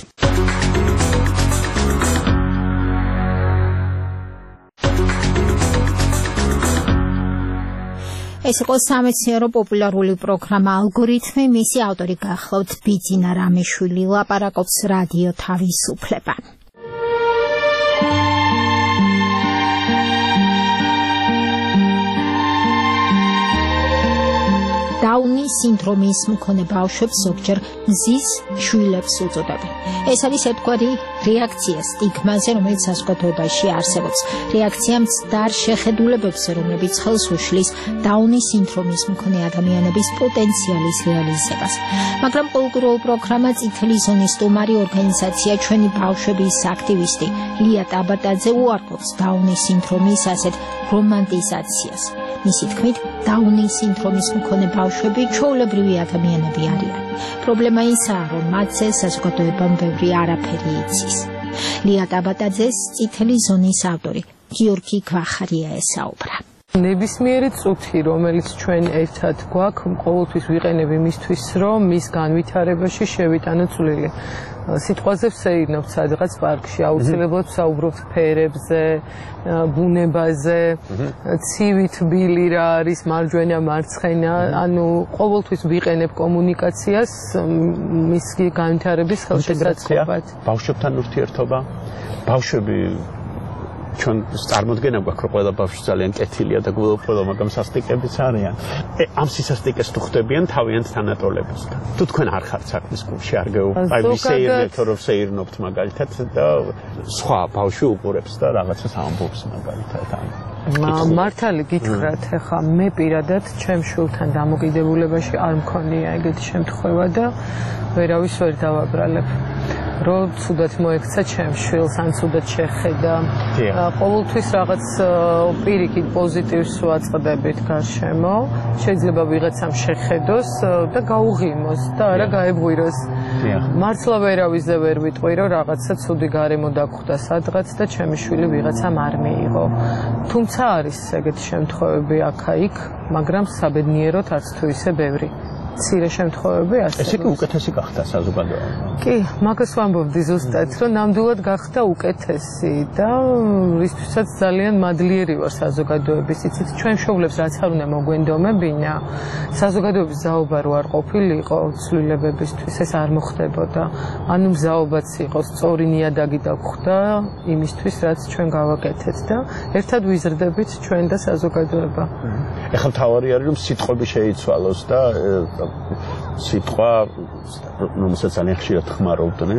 ეს იყო სამეცნიერო პოპულარული პროგრამა ალგორითმი, მისი ავტორი გახლავთ ბიძინა რამიშვილი, ლაპარაკობს რადიო თავისუფლება. დაუნის სინდრომის მქონე ბავშვებს ზოგჯერ მზის შვილებს უწოდებენ. ეს არის ერთგვარი რეაქცია სტიგმაზე, რომელიც საზოგადოებაში არსებობს. რეაქცია მცდარ შეხედულებებზე, რომლებიც ხელს უშლის დაუნის სინდრომის მქონე ადამიანების პოტენციალის რეალიზებას. მაგრამ პოლიტიკურ პროგრამა წითელი ზონის სტუმარი ორგანიზაცია ჩვენი ბავშვების აქტივისტი ლია ტაბატაძე უარყოფს დაუნის სინდრომის ასეთ რომანტიზაციას. მისი თქმით, დაუნის სინდრომის მქონე ბავშვები ჩვეულებრივი ადამიანები არიან. პრობლემა ისაა, რომ მათზე საზოგადოებამ ბევრი არაფერი იცის. ლია ტაბატაძეს წითელი ზონის ავტორი გიორგი გვახარია ესაუბრა. ნებისმიერი წუთი, რომელიც ჩვენ ერთად გვაქვს, ყოველთვის ვიყენებ იმისთვის, რომ მის განვითარებაში შევიტანოთ წვლილი. სიტყვაზე ვსეირნობთ სადღაც პარკში, აუცილებლად ვსაუბრობთ ფერებზე, ბუნებაზე, ცივი თბილი რა არის, მარჯვენა, მარცხენა, ანუ ყოველთვის ვიყენებ კომუნიკაციას მის განვითარების ხელშესაწყობად. ბავშვებთან ურთიერთობა, ბავშვები ჩვენ წარმოდგენა გვაქვს, რომ ყველა ბავშვი ძალიან კეთილია და ყველა მაგრამ სასტიკებიც არიან. ამ სისასტიკეს თუ ხდებიან თავიანთ თანატოლებისგან. თუ თქვენ არ ხართ საქმის კლუბში, არ აი ვისეირნებთ, რომ ვსეირნობთ მაგალითად და სხვა ბავშვი უყურებს და რაღაცას ამბობს მაგალითად. მართალი გითხრათ, ახლა მე პირადად ჩემ შვილთან დამოკიდებულებაში არ მქონია ეგეთი შემთხვევა და ვერავის ვერ დავაბრალებ. რომ ცუდად მოექცა ჩემ შვილს, ან ცუდად შეხედა. ყოველთვის რაღაც პირიქით პოზიტივს ვაწყდებით გარშემო. შეიძლება ვიღაცამ შეხედოს და გაუღიმოს და არა გაებღვიროს. მართლა ვერავიზე ვერ ვიტყვი, რომ რაღაცა ცუდი გარემო დაგხვდა სადღაც და ჩემი შვილი ვიღაცამ არ მიიღო. თუმცა არის ეგეთი შემთხვევები აქა-იქ, მაგრამ საბედნიეროდ არც თუ ისე ბევრი. მცირე შემთხვევები არსებობს. ესე კი უკეთესი გახდა საზოგადოება. კი, მაგას ვამბობდი ზუსტად, რომ ნამდვილად გახდა უკეთესი და რისთვისაც ძალიან მადლიერი ვარ საზოგადოების. იცით, ჩვენ მშობლებს რაც არ უნდა მოგვენდომებინა, საზოგადოების ზაობა რო არ ყოფილიყო ცვლილებებისთვის, ეს არ მოხდებოდა. ანუ მზაობაც იყო, სწორი ნიადაგი დაგხვდა იმისთვის, რაც ჩვენ გავაკეთეთ და ერთად ვიზრდებით ჩვენ და საზოგადოება. ეხლა თავარი არის რომ სიტყვები შეიცვალოს და სიტყვა რომელსაც ძალიან ხშირად ხმარობდნენ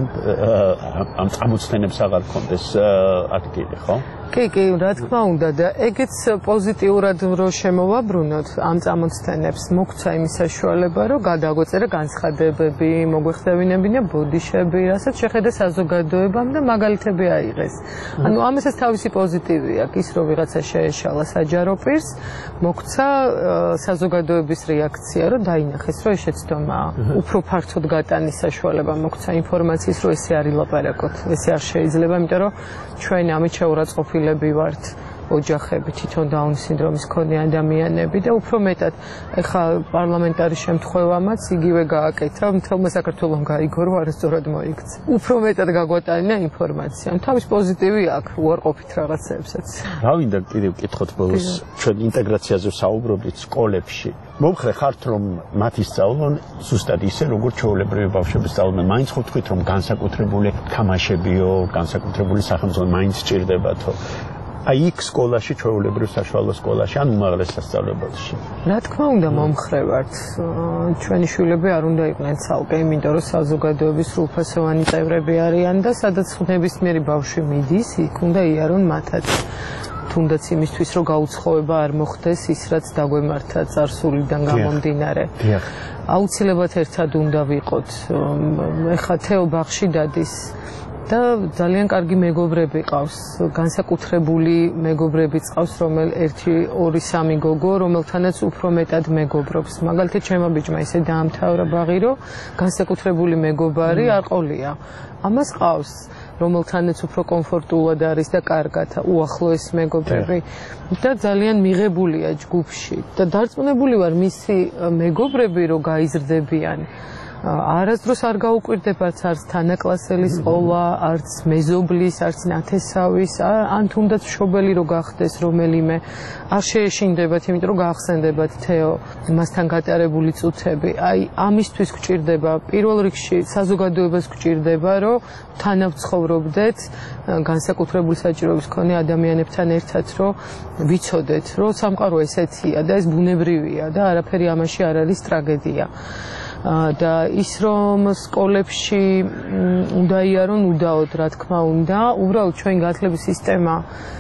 ამ წამოწთენებს აღარ კონდეს ადგილი, ხო? კი, რა თქმა უნდა და ეგეც პოზიტიურად რო შემოვაბრუნოთ ამ წამოწთენებს, მოგვცა იმის საშუალება, რომ გადაგვეწერა განცხადებები, მოგვეხსენებინა ბოდიშები, რასაც შეხედა საზოგადოებამ და მაგალითები აიღეს. ანუ ამასაც თავისი პოზიტივი აქვს, ის რომ ვიღაცა შეეშალა საჯარო პირს, მოგვცა საზოგადოების რეაქცია, რომ დაინახეს, რომ ეს შეცდომაა. უფრო ფართოდ გატანის საშუალება მოგვცა ინფორმაციის, რომ ესე არ ილაპარაკოთ, ესე არ შეიძლება, იმიტომ რომ ჩვენ ამით შეურაცხყოფილები ვართ ოჯახები, თვითონ დაუნის სინდრომის მქონე ადამიანები და უფრო მეტად ეხლა პარლამენტარის შემთხვევამაც იგივე გააკეთა, მთელმა საქართველომ გაიგო, რომ არასწორად მოიქცა. უფრო მეტად გაგვატანა ინფორმაცია. თავის პოზიტივი აქვს, უარყოფით რაღაცებსაც. რა ვინდა კიდევ ვკითხოთ ბოლოს, ჩვენ ინტეგრაციაზე ვსაუბრობთ სკოლებში. მომხრე ხართ რომ მათ ისწავლონ ზუსტად ისე როგორც ჩვეულებრივი ბავშვები სწავლობენ. მაინც ხო თქვით რომ განსაკუთრებული თამაშებიო, განსაკუთრებული სახელმწიფო მაინც სჭირდებათო. აი იქ სკოლაში, ჩვეულებრივ საშუალო სკოლაში, ან უმაღლეს სასწავლებელში. რა თქმა უნდა, მომხრე ვართ. ჩვენი შვილები არ უნდა იყვნენ ცალკე, იმიტომ რომ საზოგადოების სრულფასოვანი წევრები არიან და სადაც ნებისმიერი ბავშვი მიდის, იქ უნდა იარონ მათაც. თუნდაც იმისთვის, რომ გაუცხოება არ მოხდეს ის, რაც დაგვემართა წარსულიდან გამომდინარე. აუცილებლად ერთად უნდა ვიყოთ. ეხლა თეო ბაღში დადის და ძალიან კარგი მეგობრები ყავს, განსაკუთრებული მეგობრებიც ყავს, რომელ 1, 2, 3 გოგო, რომელთანაც უფრო მეტად მეგობრობს. მაგალითად, ჩემო ბიჭმა ისე დაამთავრა ბაღი, რომ განსაკუთრებული მეგობარი არ ყოლია. ამას ყავს, რომელთანაც უფრო კომფორტულად არის და კარგად უახლოეს მეგობრები და ძალიან მიღებულია ჯგუფში და დარწმუნებული ვარ მისი მეგობრები რომ გაიზრდებიან. არასდროს არ გაუკვირდებათ არც თანაკლასელის ყოლა, არც მეზობლის, არც ნათესავის, ან თუნდაც მშობელი რო გახდეს რომელიმე, არ შეეშინდებათ, იმიტომ რომ გაახსენდებათ თეო მასთან გატარებული წუთები. აი, ამისთვის გვჭირდება პირველ რიგში საზოგადოებას გვჭირდება, რომ თანავცხოვრობდეთ განსაკუთრებული საჭიროების მქონე ადამიანებთან ერთად, რომ ვიცოდეთ, რომ სამყარო ესეთია და ეს ბუნებრივია და არაფერი ამაში არ არის ტრაგედია. და ის რომ სკოლებში უნდა იარონ უდაოდ, რა თქმა უნდა, უბრალოდ ჩვენ განათლების სისტემა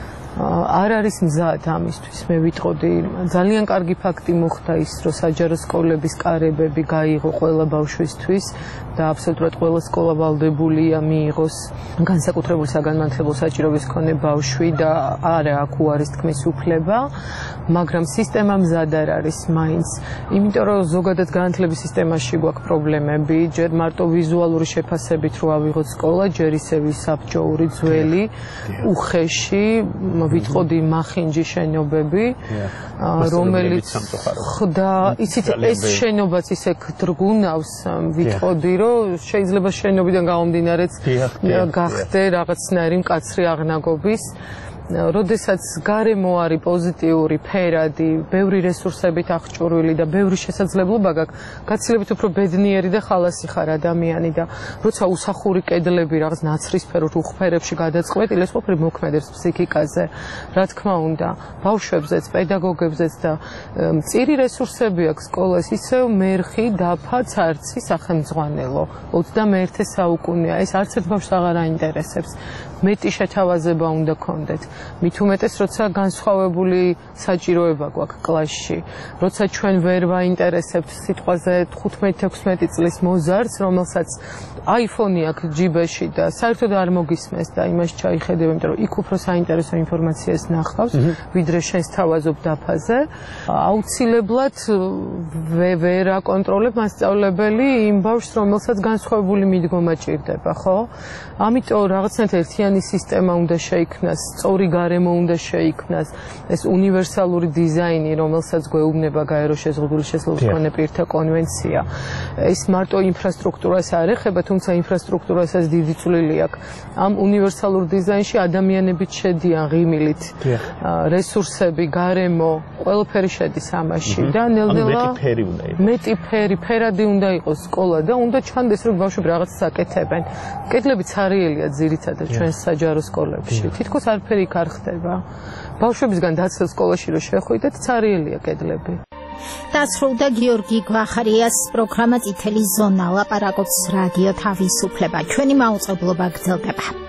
არ არის მზად ამისთვის. მე ვიტყოდი, ძალიან კარგი ფაქტი მოხდა ის, რომ საჯარო სკოლების კარებები გაიღო ყველა ბავშვისთვის და აბსოლუტურად ყველა სკოლა ვალდებულია მიიღოს განსაკუთრებული საგანმანათლებლო საჭიროების მქონე ბავშვი და არა აქ უარის თქმის უფლება, მაგრამ სისტემა მზად არ არის მაინც, იმიტომ რომ ზოგადად განათლების სისტემაში გვაქვს პრობლემები, ჯერ მარტო ვიზუალური შეფასებით რო ავიღოთ სკოლა, ჯერ ისევ საბჭოური ძველი, უხეში ვიტყოდი მახინჯი შენობები, რომელიც ხდა, იცით ეს შენობაც ისე გდრგუნავს, ვიტყოდი რომ შეიძლება შენობიდან გამომდინარეც გახდე რაღაცნაირი მკაცრი აღნაგობის. როდესაც გარემო არის პოზიტიური, ფერადი, ბევრი რესურსებით აღჭურვილი და ბევრი შესაძლებლობა გაქვს, გაცილებით უფრო ბედნიერი და ხალასი ხარ ადამიანი და როცა უსახური კედლები რაღაც ნაცრისფერო რუხფერებში გადაწყვეტილ, ეს ყოფილი მოქმედებს ფსიქიკაზე. რა თქმა უნდა, ბავშვებზეც, პედაგოგებზეც და მწირი რესურსები აქვს სკოლას, ისევ მერხი, დაფა, ცარცი, სახელმძღვანელო. 21 საუკუნეა, ეს არც ერთ ბავშვს აღარ აინტერესებს. მეტი შეთავაზება უნდა გქონდეთ. მით უმეტეს როცა განსხვავებული საჭიროება გვაქვს კლასში, როცა ჩვენ ვერ ვაინტერესებთ სიტყვაზე 15-16 წლის მოზარდს, რომელსაც iPhone-ი აქვს ჯიბეში და საერთოდ არ მოგისმენს და იმას ჩაიხედებ, იმიტომ რომ იქ უფრო საინტერესო ინფორმაციას ნახავს, ვიდრე შენს თავაზობ დაფაზე. აუცილებლად ვერ აკონტროლებ მასწავლებელი იმ ბავშვს, რომელსაც განსხვავებული მიდგომა ჭირდება, ხო? ამიტომ რაღაცნაირად ერთიანი სისტემა უნდა შეიქმნას, სწორი გარემო უნდა შეიქმნას, ეს უნივერსალური დიზაინი, რომელსაც გვეუბნება გაერო შეზღუდული შესაძლებლობის მქონე პირთა კონვენცია. ეს მარტო ინფრასტრუქტურას არ ეხება, თუმცა ინფრასტრუქტურასაც დიდი წვლილი აქვს. ამ უნივერსალურ დიზაინში ადამიანებიც შედიან ღიმილით. რესურსები, გარემო, ყველაფერი შედის ამაში და ნელ-ნელა მეტი ფერადი უნდა იყოს სკოლა და უნდა ჩანდეს, რომ ბავშვები რაღაცას აკეთებენ. კედლები ცარიელია ძირითადად ჩვენს საჯარო სკოლებში. თითქოს არაფერი იქ არ ხდება. ბავშვებისგან დაცულ სკოლაში რო შეხვიდეთ, ცარიელია კედლები. დასრულდა გიორგი გვახარიას პროგრამა წითელი ზონა, ლაპარაკობს რადიო თავისუფლება. ჩვენი მაუწყებლობა გრძელდება.